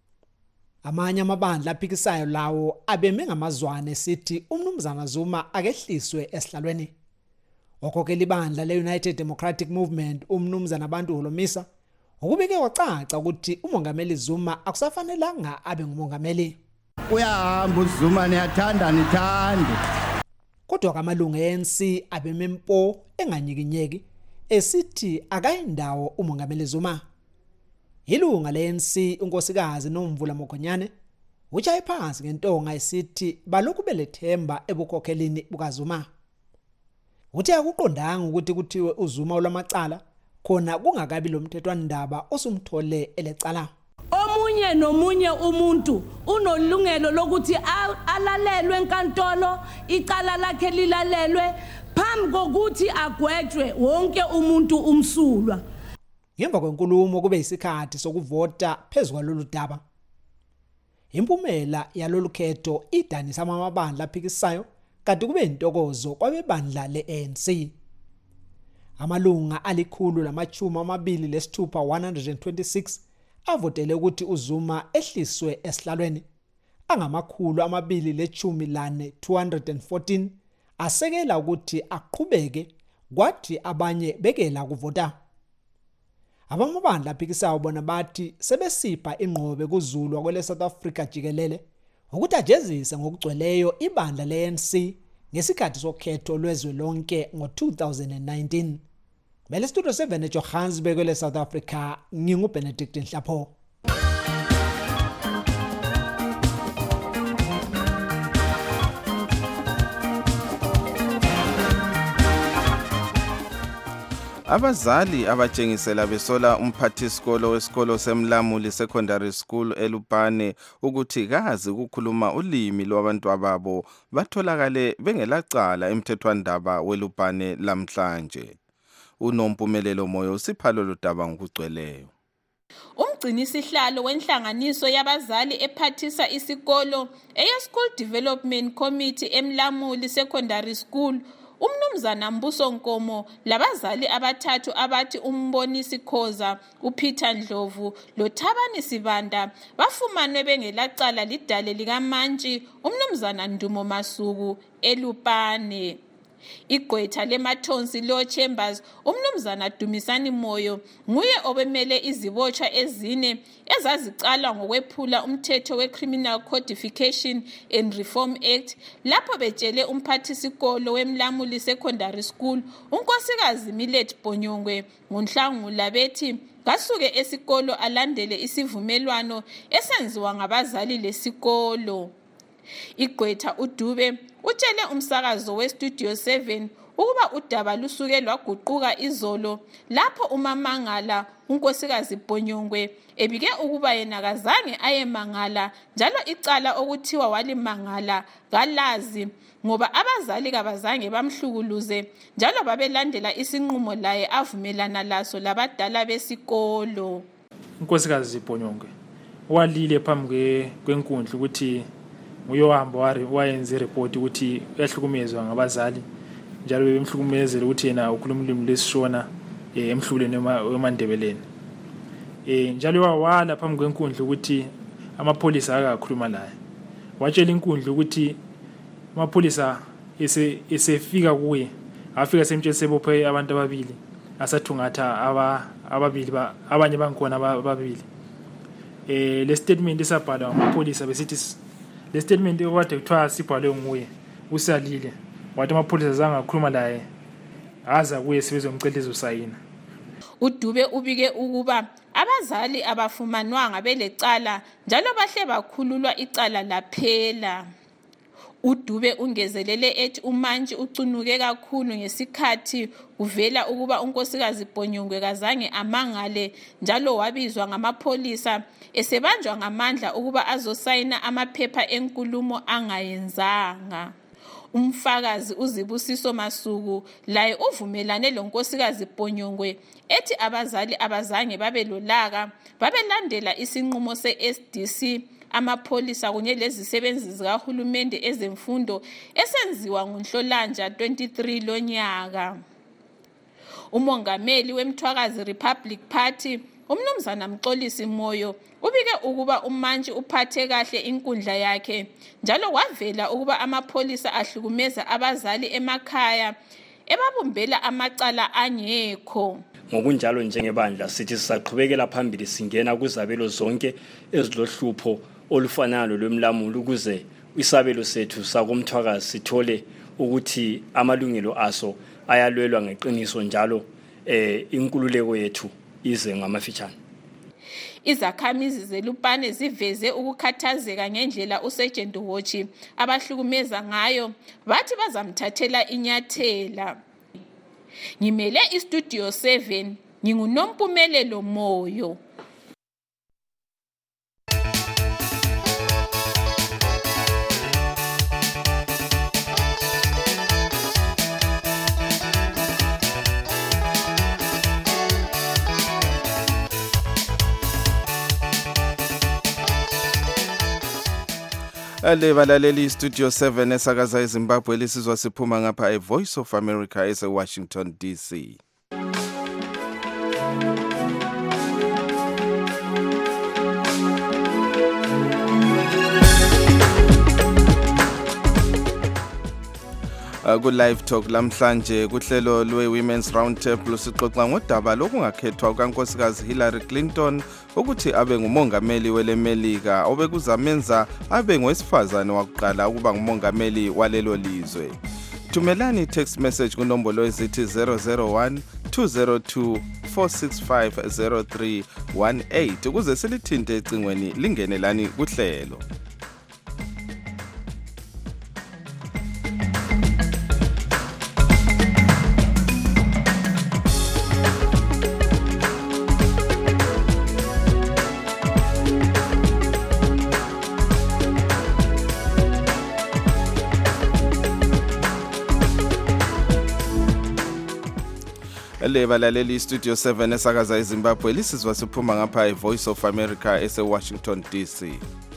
Amanye amabandla aphikisayo lawo abeme ngamazwane sithi uMnumzana Zuma akehliswe esihlalweni. Okhokheli ibandla le-United Democratic Movement uMnumzana Bantu Holomisa ukubike wacaca ukuthi umongameli Zuma akusafanelanga abe ngumongameli. Uyahamba uZuma niyathanda nithande. Kodwa kamalunga e-A N C abemempo enganyikinyeki esithi akayindawo umongameli Zuma. Ilunga le-A N C unkosikazi Nomvula Mokonyane utshaye phansi ngentonga esithi balokhu belethemba ebukhokhelini bukaZuma. Uthi akuqondanga ukuthi kuthiwe uZuma olamacala khona kungakabi lomthethwandaba osumthole elecala. Omunye nomunye umuntu unolungelo lokuthi alalelwe enkantolo, icala lakhe lilalelwe phambi kokuthi agwetshwe wonke umuntu umsulwa. Ngemva kwenkulumo kube isikhathi sokuvota phezulu kwalolu daba. Impumela yalolu khetho idanisa amabandla aphikisayo kanti kube intokozo kwabebandla le-A N C. Amalunga alikhulu lamachumi amabili lesithupha one hundred twenty-six avotele ukuthi uZuma ehliswe esihlalweni. Angamakhulu amabili lechumi lane two hundred fourteen asekela ukuthi aqhubeke kwathi abanye bekela kuvota. Abamabandla aphikisayo bona bathi sebesipha ingqobe kuZulu kwele South Africa jikelele ukuthi ajezise ngokugcweleyo ibandla le-A N C ngesikhathi sokhetho lwezwe lonke ngo two thousand nineteen. Mele Studio seven eJohannesburg kwele South Africa, nginguBenedict Nhlapho. Abazali abatshengisela besola umphathisikolo wesikolo seMlamuli Secondary School eLupane ukuthi kazi ukukhuluma ulimi lwabantu ababo batholakale bengelacala emthethwandaba weLupane lamhlanje. Unompumelelo Moyo siphalo lodaba ngokugcweleyo. Umgcinisihlalo wenhlanganiso yabazali ephathisa isikolo eya School Development Committee eMlamuli Secondary School uMnumzana Mbuso Nkomo labazali abathathu abathi uMbonisi Khoza, uPeter Ndlovu loThabani Sibanda bafumanwe bengelacala lidale likaMantshi uMnumzana Ndumo Masuku eLupane. Igqwetha lemathonsi lo Chambers uMnumzana Dumisani Moyo nguye obemele izibotshwa ezine ezazicala ngokwephula umthetho weCriminal Codification and Reform Act lapho betshele umphathisikolo weMlamuli Secondary School unkosikazi Millet Bonyongwe ngoNhlangula bethi kasuke esikolo alandele isivumelwano esenziwa ngabazali lesikolo. Igqwetha uDube utshele umsakazo weStudio seven ukuba udaba lusuke lwaguquka izolo lapho uMamangala unkosikazi Bonyongwe ebike ukuba yena kazange ayemangala njalo icala okuthiwa walimangala kalazi ngoba abazali kabazange bamhlukuluze njalo babelandela isinqumo laye avumelana laso labadala besikolo. Unkosikazi Bonyongwe walile phambi kwenkundla ukuthi uyohamba wayenze report ukuthi uyahlukumezwa ngabazali njalo bemhlukumezela ukuthi yena ukhuluma ulimi lesishona emhlulweni weMandebeleni. Eh njalo wawala phambi kwenkundla ukuthi amapholisa akakhuluma laye. Watshela inkundla ukuthi amapholisa ese esefika kuye afika semtshela sebophe abantu ababili asathungatha aba ababili abanye bangikhona ababili. Eh le statement isabhala amapholisa besithi le statement okade kuthiwa sibhalwe nguye usalile wathi amapholisa zangakhuluma laye aza kuye sebezomcela usayina. uDube ubike ukuba abazali abafumanwanga belecala njalo bahle bakhululwa icala laphela. uDube ungezelele ethi uMantshi ucunuke kakhulu ngesikhathi uvela ukuba unkosikazi Bonyongwe kazange amangale njalo wabizwa ngamapholisa esebanjwa ngamandla ukuba azosayina amaphepha enkulumo angayenzanga. Umfakazi uZibusiso Masuku laye uvumelane lonkosikazi Bonyongwe ethi abazali abazange babelolaka babelandela isinqumo se-S D C amapholisa kunye lezisebenzi zikahulumende ezemfundo esenziwa ngoNhlolanja twenty-three lonyaka. Umongameli weMthwakazi Republic Party uMnumzana Mxolisi Moyo ubike ukuba uMantshi uphathe kahle inkundla yakhe njalo wavela ukuba amapholisa ahlukumeza abazali emakhaya ebabumbela amacala angekho. Ngokunjalo njengebandla sithi sisaqhubekela phambili singena kuzabelo zonke ezilohlupho olufanalo lwemlamuli ukuze isabelo sethu sakumthwakazi sithole ukuthi amalungelo aso ayalwelwa ngeqiniso njalo eh inkululeko yethu ize ngamafitshane. Izakhamizi zeLupane ziveze ukukhathazeka ngendlela uSergeant Watchi abahlukumeza ngayo bathi bazamthathela inyathela. Ngimele iStudio seven nginguNompumelelo Moyo. Ale balaleli Studio seven esakaza eZimbabwe lisizwa siphuma ngapha eVoice of America ese Washington D C. Uh, ku live talk lamhlanje kuhlelo lwe Women's Roundtable sixoxa ngodaba lokungakhethwa kaNkosikazi Hillary Clinton ukuthi abe ngumongameli welemelika obekuzamenza abe ngowesifazane wakuqala ukuba ngumongameli walelo lizwe. Thumelani text message kunombolo ezithi zero zero one two zero two four six five zero three one eight ukuze silithinte ecingweni lingenelani kuhlelo. Lebalaleli Studio seven esakaza eZimbabwe lisizwa siphuma ngapha eVoice of America ese Washington D C.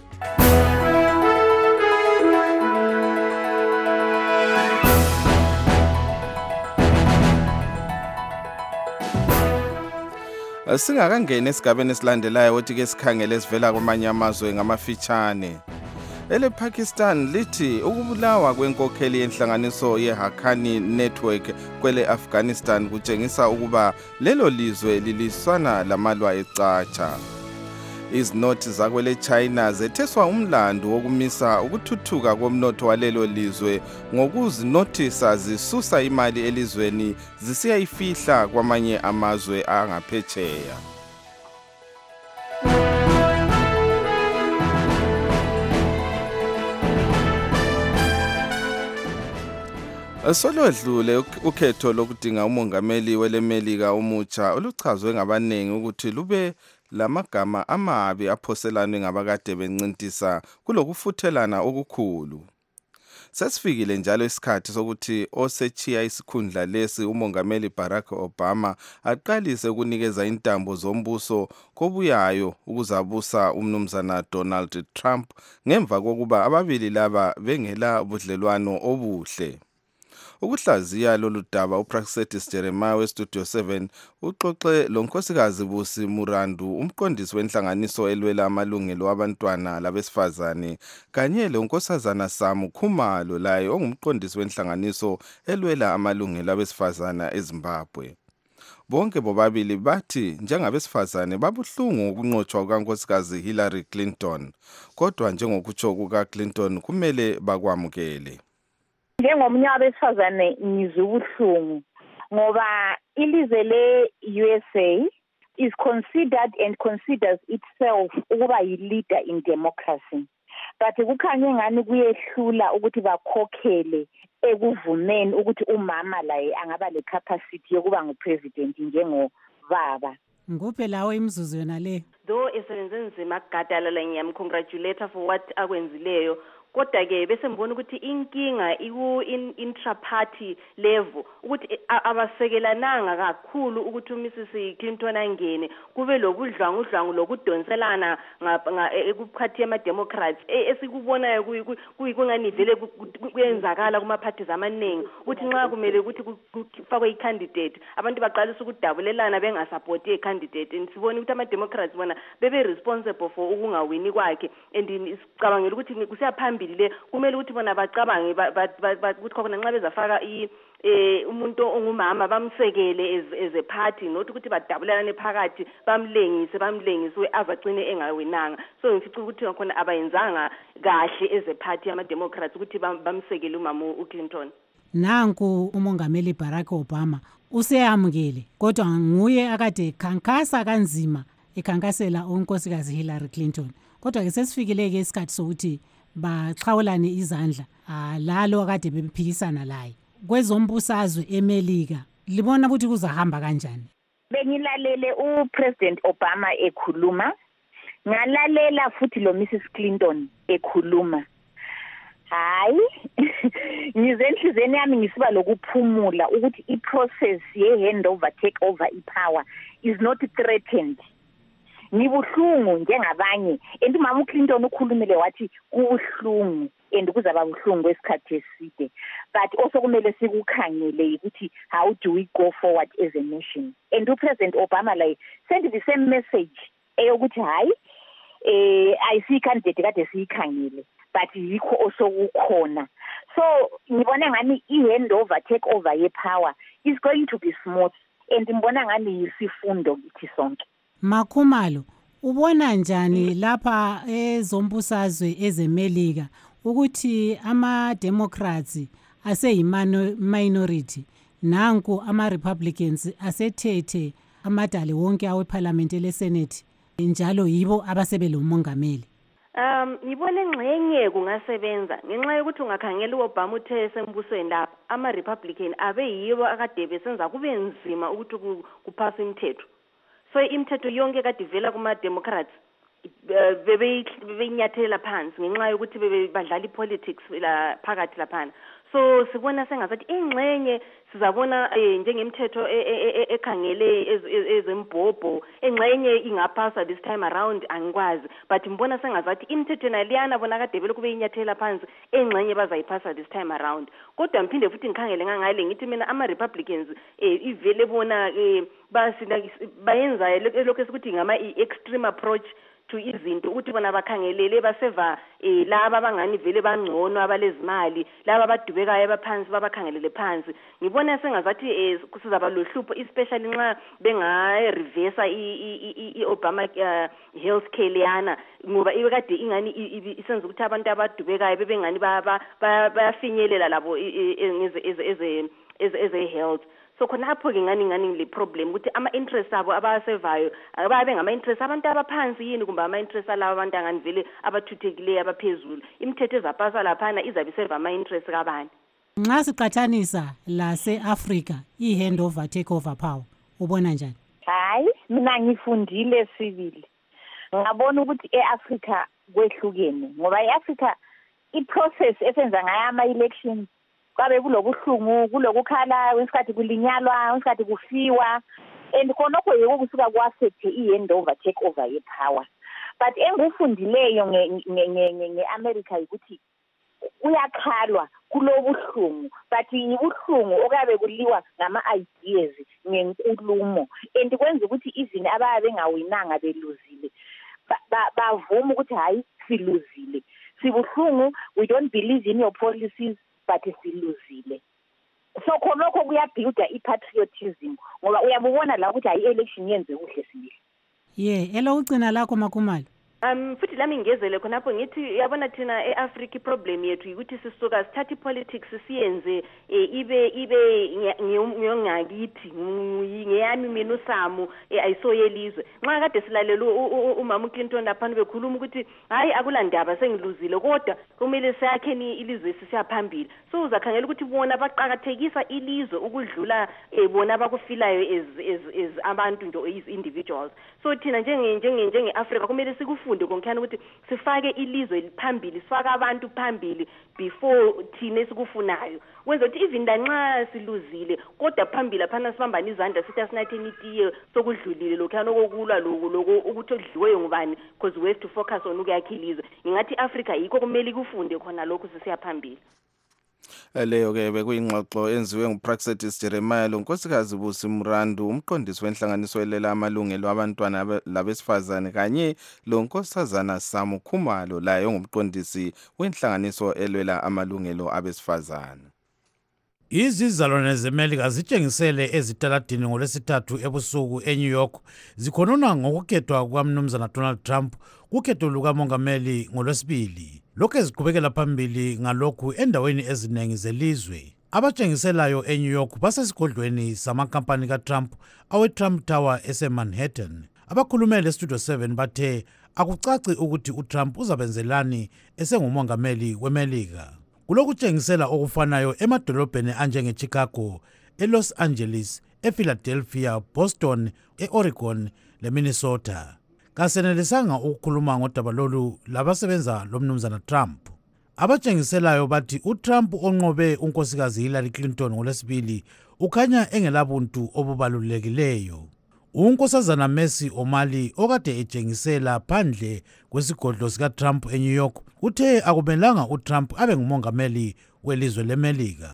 Singakangena esigabeni esilandelayo ukuthi ke sikhangele esivela kwamanye amazwe ngamafitshane. Ele Pakistan lithi ukubulawa kwenkokheli yenhlanganiso yeHaqqani Network kwele Afghanistan kutshengisa ukuba lelo lizwe liliswana lamalwa ecatsha. Izinoti zakwele China zetheswa umlando wokumisa ukuthuthuka komnotho walelo lizwe ngokuzinothisa zisusa imali elizweni zisiyayifihla kwamanye amazwe angaphetsheya. Solodlule ukhetho lokudinga umongameli welemelika umutsha oluchazwe ngabanengi ukuthi lube lamagama amabi aphoselane ngabakade bencintisa kulokufuthelana okukhulu. Sesifikile njalo isikhathi sokuthi osechiya isikhundla lesi umongameli Barack Obama aqalise ukunikeza intambo zombuso kobuyayo ukuzabusa umnumzana Donald Trump ngemva kokuba ababili laba bengela budlelwano obuhle. Ukuhlaziya lolu daba uPraxedis Jeremiah weStudio seven uxoxe lonkosikazi Busi Murandu umqondisi wenhlanganiso elwela amalungelo abantwana labesifazane kanye lonkosazana Samu Khumalo laye ongumqondisi wenhlanganiso elwela amalungelo abesifazana eZimbabwe. Bonke bobabili bathi njengabesifazane babuhlungu ukunqotshwa kukankosikazi Hillary Clinton kodwa njengokutsho kukaClinton kumele bakwamukele. Njengomnye wabesifazane ngizwe ubuhlungu ngoba ilizwe le U S A is considered and considers itself ukuba yi-leader in democracy. But kukhanye ngani kuyehlula ukuthi bakhokhele ekuvumeni ukuthi umama laye angaba le capacity yokuba ngupresident njengobaba. Nguphe lawo imzuzu yona le? Though esebenze nzima kugadala ngiyamcongratulate for what akwenzileyo. Kodwa ke bese ngibona ukuthi inkinga iku intra party level ukuthi abasekelananga kakhulu ukuthi uMrs Clinton angene kube lobudlwangu udlwangu lokudonselana ekuphathi yama Democrats esikubonayo kuyikungani vele kuyenzakala kuma parties amaningi ukuthi nxa kumele ukuthi kufakwe icandidate abantu baqalisa ukudabulelana bengasupport icandidate and sibona ukuthi ama Democrats bona bebe responsible for ukungawini kwakhe and sicabangela ukuthi kusiyaphambili le kumele ukuthi bona bacabange ukuthi khona nxa bezafaka eh umuntu ongumama bamsekele as a party not ukuthi badabulelane phakathi bamlengise bamlengise azagcine engawinanga so ngifica ukuthi khona abayenzanga kahle as a party ama Democrats ukuthi bamsekele umama uClinton. Nanku umongameli Barack Obama useyamukele kodwa nguye akade khankasa kanzima ekhankasela unkosikazi Hillary Clinton kodwa ke sesifikile ke isikhathi sokuthi baxhawulane izandla lalo akade bephikisana laye kwezombusazwe eMelika libona ukuthi kuzahamba kanjani. Bengilalele uPresident Obama ekhuluma ngalalela futhi lo Missus Clinton ekhuluma hayi ngize enhlizweni yami ngisiba lokuphumula ukuthi iprocess ye handover take over ipower is not threatened. Nibuhlungu njengabanye and umama uClinton ukhulumile wathi kubuhlungu and kuzaba buhlungu kwesikhathi eside but also kumele sikukhangele ukuthi how do we go forward as a nation and uPresident Obama like send the same message eyokuthi hayi eh ayisi candidate kade siyikhangele but yikho osokukhona. So ngibona ngani i-handover take over ye-power is going to be smooth and ngibona ngani yisifundo kithi sonke. Makhumalo, ubona njani lapha ezombusazwe ezemelika ukuthi ama-democrats aseyi-minority nanku ama-republicans asethethe amadale wonke aweparlamente lesenate njalo yibo abasebele umongameli? Um ngibona engxenye kungasebenza ngenxa yokuthi ungakhangela uObama uthe esembusweni lapha ama-republican abe yibo akade besenza kube nzima ukuthi kuphasa imithetho. So imithetho yonke kade ivela kuma-democrats bebeyinyathela phansi ngenxa yokuthi badlala i-politics la phakathi laphana. So sibona sengazathi ingxenye sizabona njengemithetho ekhangele ezembhobho engxenye ingaphasa this time around angikwazi, but ngibona sengazathi imithetho naliyana bona kade belokhu beyinyathela phansi engxenye bazayiphasa this time around. Kodwa ngiphinde futhi ngikhangele ngangale ngithi mina ama-republicans ivele bona bayenza lokho esikuthi ngama i-extreme approach to izinto ukuthi bona bakhangelele baseva eh laba abangani vele bangcono abalezimali laba abadubekayo abaphansi babakhangelele phansi. Ngibona sengazathi eh kusizaba lohlupho especially nxa benga reverse i-Obama healthcare leyana ngoba ibekade ingani isenza ukuthi abantu abadubekayo bebengani bayafinyelela labo eze eze eze health. So khonapho ke ngani ngani le problem ukuthi ama interest abo abasevayo ababe ngama interest abantu abaphansi yini kumbe ama interest alabo abantu angani vele abathuthekileyo abaphezulu. Imithetho ezapasa laphana izabe seva ama interest kabani. Nxa siqathanisa la se-Africa i-handover take over power ubona njani? Hayi mina ngifundile sibili. Ngabona ukuthi e-Africa kwehlukene ngoba e-Africa i-process esenza ngayo ama-elections kwabe kulobuhlungu kulokukhala wesikhathi kulinyalwa wesikhathi kufiwa and khonokho yebo kusuka kwasethe i-handover take over ye-power. But engufundileyo nge-America ukuthi uyakhalwa kulobuhlungu but ubuhlungu okabe kuliwa ngama-ideas ngenkulumo and kwenza ukuthi even ababe bengawinanga beluzile bavuma ukuthi hayi siluzile sibuhlungu, we don't believe in your policies but siluzile. So khonokho kuyabuilda i-patriotism ngoba uyabubona la ukuthi hayi election yenze kuhle sibili. Yeah, elo ucina lakho Makhumalo. Um futhi lami ngezele khonapho ngithi yabona thina eAfrica problem yethu ukuthi sisuka sithatha politics siyenze ibe ibe ngiyongakithi ngiyami mina uSamu ayisoyelizwe. Nxa kade silalela uMama uClinton lapha bekhuluma ukuthi hayi akulandaba sengiluzile kodwa kumele siyakheni ilizwe sisiyaphambili. So uzakhangela ukuthi bona baqhakathekisa ilizwe ukudlula bona abakufilayo as as abantu nje is individuals. So thina njenge njenge njenge Africa kumele sikufunde konkhana ukuthi sifake ilizwe liphambili sifaka abantu phambili before thina esikufunayo. Wenza ukuthi even nxa siluzile kodwa phambili aphana sibambana izandla sithi asinatheni itiye sokudlulile lokhana okulwa lokho lokho ukuthi odliweyo ngubani because we have to focus on ukuyakhilizwe. Ngingathi Africa yikho kumele kufunde khona lokho sisiya phambili. Leyo ke bekuyingxoxo enziwe nguPraxedis Jeremiah lonkosikazi Busi Mrandu umqondisi wenhlanganiso elela amalungelo abantwana labesifazane kanye lonkosazana Samu Khumalo laye ngumqondisi wenhlanganiso elwela amalungelo abesifazane. Izizalwane zeMelika zitshengisele ezitaladini ngolesithathu ebusuku eNew York zikhonona ngokukhetwa kukaMnumzana Donald Trump kukhetho lukamongameli ngolwesibili. Lokho eziqhubekela phambili ngalokhu endaweni eziningi zelizwe. Abatshengiselayo eNew York basesigodlweni samankampani kaTrump awe-Trump Tower eseManhattan. Abakhulumele eStudio seven bathe akucaci ukuthi uTrump uzabenzelani esengumongameli weMelika. Kulokutshengisela okufanayo emadolobheni anjengeChicago, eLos Angeles, ePhiladelphia, Boston, eOregon leMinnesota. Kasenelisanga ukukhuluma ngodaba lolu labasebenza lomnumzana Trump. Abatshengiselayo bathi uTrump onqobe unkosikazi Hillary Clinton ngolesibili ukhanya engelabuntu obubalulekileyo. Unkosazana Mercy O'Malley okade etshengisela phandle kwesigodlo sikaTrump eNew York uthe akumelanga uTrump abe ngumongameli welizwe leMelika.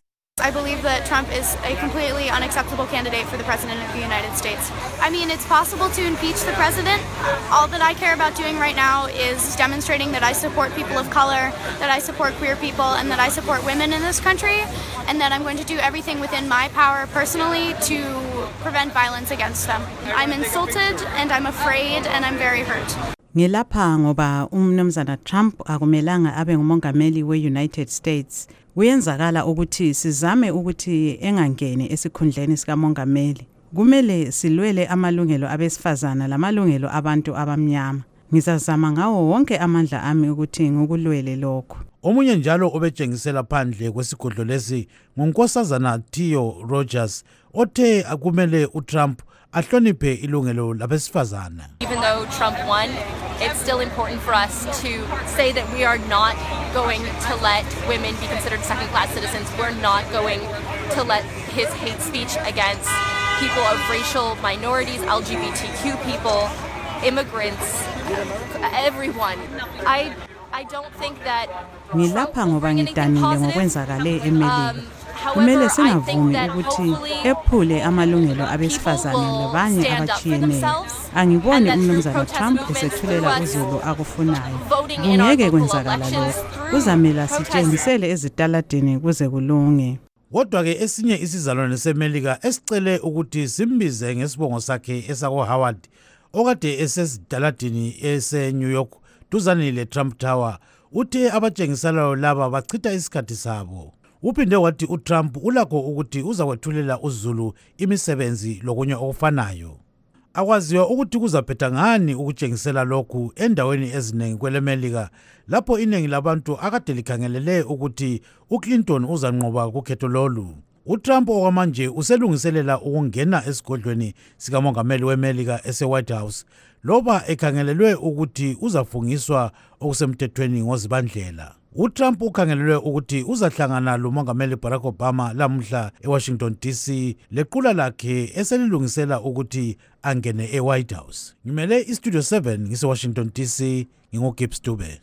I believe that Trump is a completely unacceptable candidate for the president of the United States. I mean, it's possible to impeach the president. All that I care about doing right now is demonstrating that I support people of color, that I support queer people, and that I support women in this country, and that I'm going to do everything within my power personally to prevent violence against them. I'm insulted, and I'm afraid, and I'm very hurt. Ngilapha ngoba umnumzana Trump akumelanga abe ngumongameli we-United States. Kuyenzakala ukuthi sizame ukuthi engangeni esikhundleni sikamongameli. Kumele silwele amalungelo abesifazana lamalungelo abantu abamnyama. Ngizazama ngawo wonke amandla ami ukuthi ngokulwele lokho. Omunye njalo obetshengisela phandle kwesigodlo lesi ngunkosazana Theo Rogers othe akumele uTrump ahloniphe ilungelo labesifazana. Even though Trump won, it's still important for us to say that we are not going to let women be considered second-class citizens. We're not going to let his hate speech against people of racial minorities, L G B T Q people, immigrants, everyone. I I don't think that ngilapha ngoba ngidanile ngokwenzakale eMelika. Kumele singavumi ukuthi ephule amalungelo abesifazane labanye abachiyeneyo. Angiboni umnumzana Trump esethulela uzulu akufunayo. Kungeke kwenzakala lokho. Kuzamela sitshengisele ezitaladini kuze kulunge. Kodwa ke esinye isizalwane seMelika esicele ukuthi simbize ngesibongo sakhe esako Howard okade esesidaladini ese New York duzane le Trump Tower uthe abatshengiselayo laba bachitha isikhathi sabo. Uphinde wathi uTrump ulakho ukuthi uzakwethulela uZulu imisebenzi lokunye okufanayo. Akwaziwa ukuthi kuzaphetha ngani ukutshengisela lokhu endaweni eziningi kweleMelika lapho iningi labantu akade likhangelele ukuthi uClinton uzanqoba kukhetho lolu. uTrump okwamanje uselungiselela ukungena esigodlweni sikamongameli weMelika ese White House loba ekhangelelwe ukuthi uzafungiswa okusemthethweni ngozibandlela. uTrump ukhangelelwe ukuthi uzahlangana lomongameli Barack Obama lamhla eWashington D C lequla lakhe eselilungisela ukuthi angene eWhite House. Ngimele iStudio seven ngise-Washington D C ngingoGibbs Dube.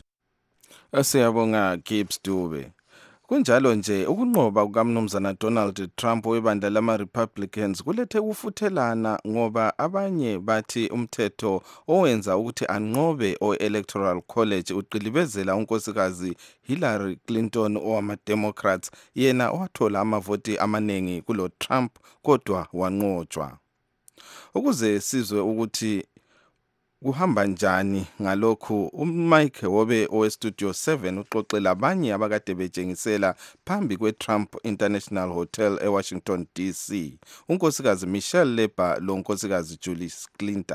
Siyabonga Gibbs Dube. Kunjalo nje ukunqoba kukaMnumzana Donald Trump webandla lama-Republicans kulethe ukufuthelana ngoba abanye bathi umthetho owenza ukuthi anqobe o-Electoral College uqilibezela unkosikazi Hillary Clinton owama-Democrats yena owathola amavoti amaningi kulo Trump kodwa wanqotshwa. Ukuze sizwe ukuthi kuhamba njani ngalokhu uMike Wobe oweStudio seven uxoxela abanye abakade betshengisela phambi kweTrump International Hotel eWashington D C unkosikazi Michelle Leber lo nkosikazi Julie Clinton.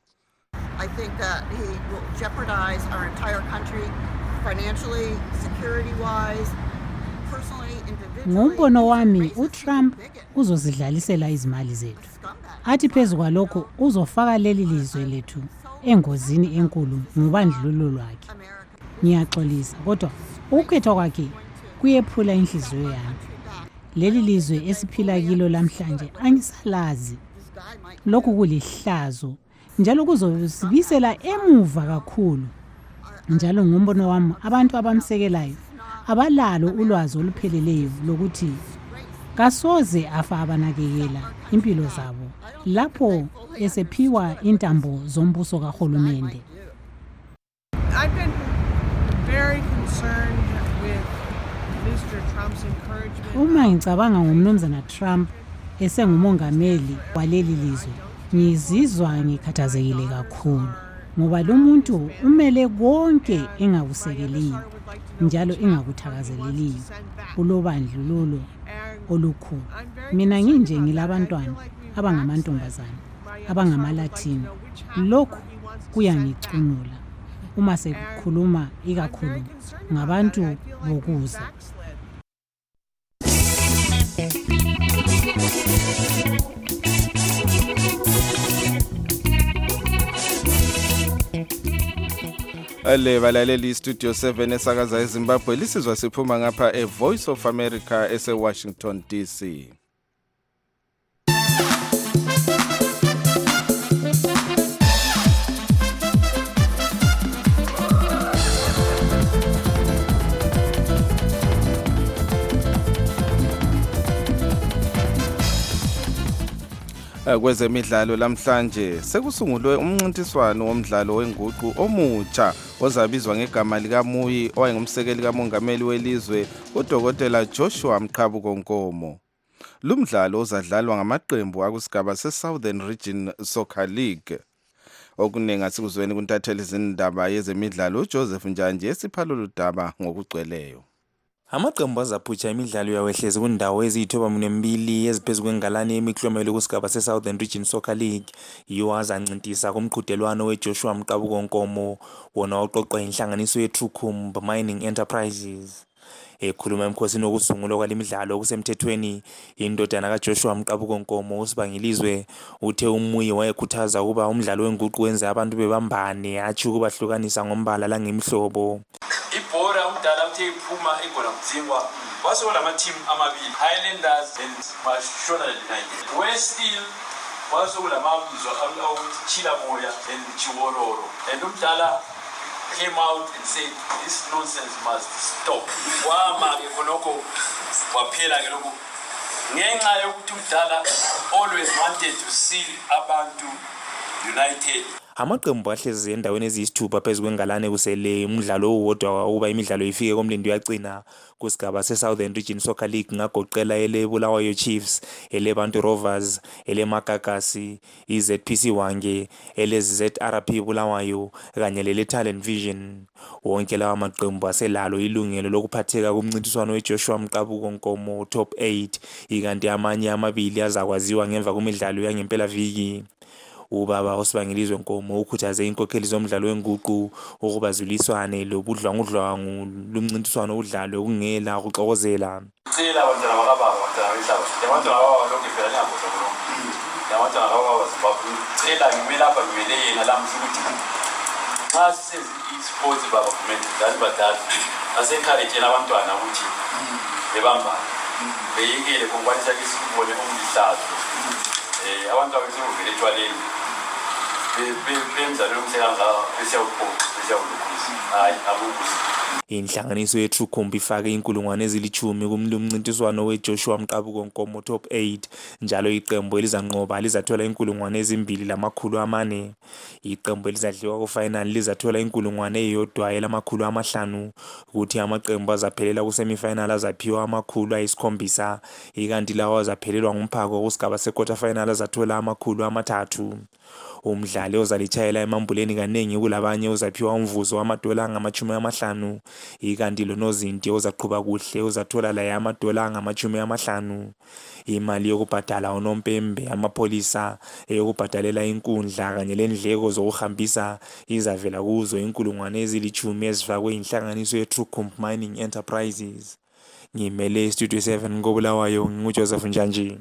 I think that he will jeopardize our entire country financially, security-wise, personally, individually. Ngombono wami uTrump uzozidlalisela izimali zethu. Athi phezu kwalokho uzofaka leli lizwe lethu engozini enkulu ngobandlululo lwakhe. Ngiyaxolisa kodwa ukukhetha kwakhe kuyephula inhliziyo yami. Leli lizwe esiphila kilo lamhlanje angisalazi. Lokhu kulihlazo njalo kuzosibisela emuva kakhulu. Njalo ngombono wami abantu abamsekelayo abalalo ulwazi olupheleleyo lokuthi kasoze afa abanakekela impilo zabo lapho esephiwa intambo zombuso kahulumende. I've been very concerned with Mister Trump's encouragement. Uma ngicabanga ngomnumzana Trump esengumongameli waleli lizwe ngizizwa ngikhathazekile kakhulu ngoba lo muntu umele konke engakusekeliyo njalo engakuthakazeleliyo kulobandlululo olukhulu. Mina nginje ngilabantwana abangamantombazana abangamaLatino. Lokhu kuyangicunula uma sekukhuluma ikakhulu ngabantu bokuza. Ale balaleli Studio seven esakaza eZimbabwe lisizwa siphuma ngapha eVoice of America ese-Washington D C. Kwezemidlalo lamhlanje sekusungulwe umncintiswano womdlalo wenguqu omutsha ozabizwa ngegama likaMuyi owayengumsekeli kamongameli welizwe uDokotela Joshua Mqhabuko Nkomo. Lumdlalo uzadlalwa ngamaqembu akusigaba se-Southern Region Soccer League. Okuningi asikuzweni kuntatheli izindaba yezemidlalo uJoseph Njanje esiphalula udaba ngokugcweleyo. Amaqembu azaphutsha imidlalo yawehlezi kundawo eziyithoba munembili eziphezu kwengalane yemiklomelo kusigaba se-Southern Region Soccer League yiwo azancintisa kumqhudelwano weJoshua Mqhabuko Nkomo wona oqoqwa inhlanganiso yeTrucumb Mining Enterprises. Ekhuluma emkhosini wokusungulwa kwalemidlalo okusemthethweni indodana kaJoshua Mqhabuko Nkomo uSibangilizwe uthe uMuyi wayekhuthaza ukuba umdlalo wenguqu wenze abantu bebambane athi ukubahlukanisa ngombala langemihlobo. Ibhora umdala uthe iphuma egona kudzingwa wasola ama team amabili Highlanders and Mashonaland United. West Hill wasola amabizwa ukuthi Chila Moya and Chiwororo. And umdala came out and said this nonsense must stop. Wama ke khonoko waphela ke lokho ngenxa yokuthi umdala always wanted to see abantu united. Amaqembu ahlezi endaweni eziyisithupha phezu kwengalane kusele umdlalo owodwa ukuba imidlalo ifike komlindo yagcina kusigaba se-Southern Region Soccer League ngagoqela ele Bulawayo Chiefs, ele Bantu Rovers, ele Makakasi, iZ P C Wange, ele Z R P Bulawayo kanye lele Talent Vision. Wonke lawa maqembu aselalo ilungelo lokuphatheka kumncintiswano weJoshua Mqhabuko Nkomo top eight ikanti amanye amabili azakwaziwa ngemva kwemidlalo yangempela viki. Ubaba uSibangilizwe Nkomo ukhuthaze inkokheli zomdlalo wenguqu ukuba zuliswane lobudlwangudlwangu lumncintiswano udlalo kungela ukuxokozela. Cela abantwana bakababa abantwana behlaba abantwana bakababa lonke phela niyabuzwa bonke abantwana bakababa sibacela ngimela lapha ngimele yena lamhla ukuthi xa sisenza i-sports baba kumele dali badala asencourage abantwana ukuthi bebambane beyekele kokwanisa ke sikubone umlihlazo eh abantu abesevele etshwaleni bemza lo msebenzi besiyawuphoqa besiyawulukhisa hayi abukuzi. Inhlanganiso yeTrucumb ifake inkulungwane ezilithumi kumncintiswano weJoshua Mqhabuko Nkomo top eight njalo iqembu elizanqoba lizathola inkulungwane ezimbili lamakhulu amane. Iqembu elizadliwa kufinal lizathola inkulungwane eyodwa elamakhulu amahlanu ukuthi amaqembu azaphelela kusemifinal azaphiwa amakhulu ayisikhombisa ikanti lawo azaphelelwa ngumphako kusigaba se-quarter final azathola amakhulu amathathu. Umdlali ozalitshayela emambuleni kaningi kulabanye uzaphiwa umvuzo wamadola angamachumi amahlanu ikanti lo nozinti ozaqhuba kuhle uzathola la amadola angamachumi amahlanu. Imali yokubhadala unompembe amapholisa eyokubhadalela inkundla kanye lendleko zokuhambisa izavela kuzo inkulungwane ezilithumi ezifakwe inhlanganiso yeTrucumb Mining Enterprises. Ngimele Studio seven ngobulawayo nguJoseph Njanje.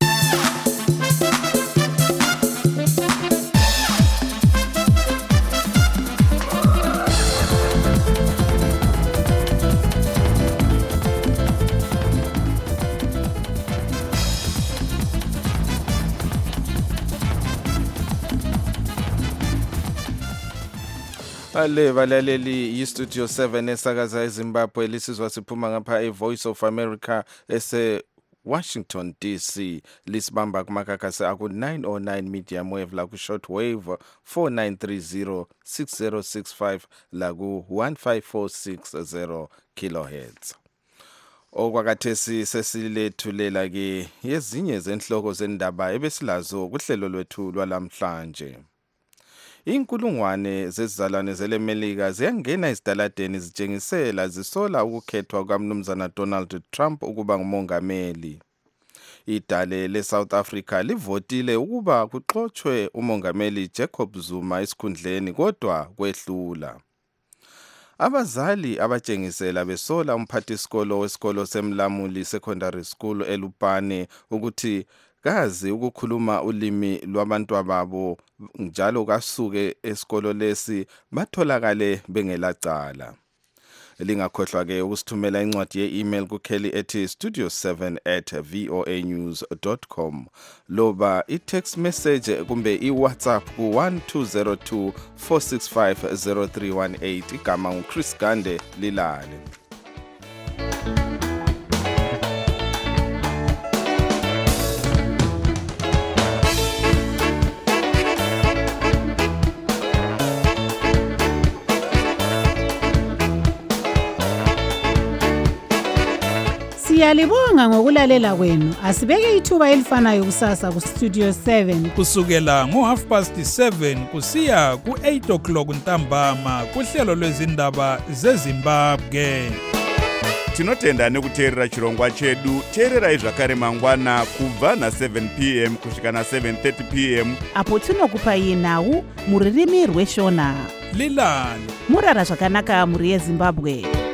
Ale balaleli iStudio seven esakaza eZimbabwe lisizwa siphuma ngapha eVoice of America ese Washington D C lisibamba kumakakasi aku nine oh nine medium wave la ku shortwave four nine three zero six zero six five la ku one five four six zero kilohertz. Okwakathesi sesilethulela ke yezinye zenhloko zendaba ebesilazo kuhlelo lwethu lwalamhlanje. Inkulungwane zezizalwane zelemelika ziyangena esidaladeni zitshengisela zisola ukukhethwa kukaMnumzana Donald Trump ukuba ngumongameli. Idale leSouth Africa livotile ukuba kuxoxwe umongameli Jacob Zuma esikhundleni kodwa kwehlula. Abazali abatshengisela besola umphathisikolo wesikolo seMlamuli Secondary School eLupane ukuthi kazi ukukhuluma ulimi lwabantu babo njalo kasuke esikolo lesi batholakale bengelacala. Lingakhohlwa ke ukusithumela incwadi ye-email ku Kelly ethi studio seven at voa news dot com loba i-text message kumbe i-WhatsApp ku one two zero two four six five zero three one eight igama nguChris Gande lilale. Siyalibonga ngokulalela kwenu. Asibeke ithuba elifanayo kusasa ku Studio seven kusukela ngo half past seven kusiya ku eight o'clock ntambama kuhlelo lwezindaba zeZimbabwe. Tinotenda nekuteerera chirongwa chedu. Teererai zvakare mangwana kubva na seven p m kusvika na seven thirty p m apo tinokupai nhau muririmi rweshona. Lilani murara zvakanaka muri yeZimbabwe.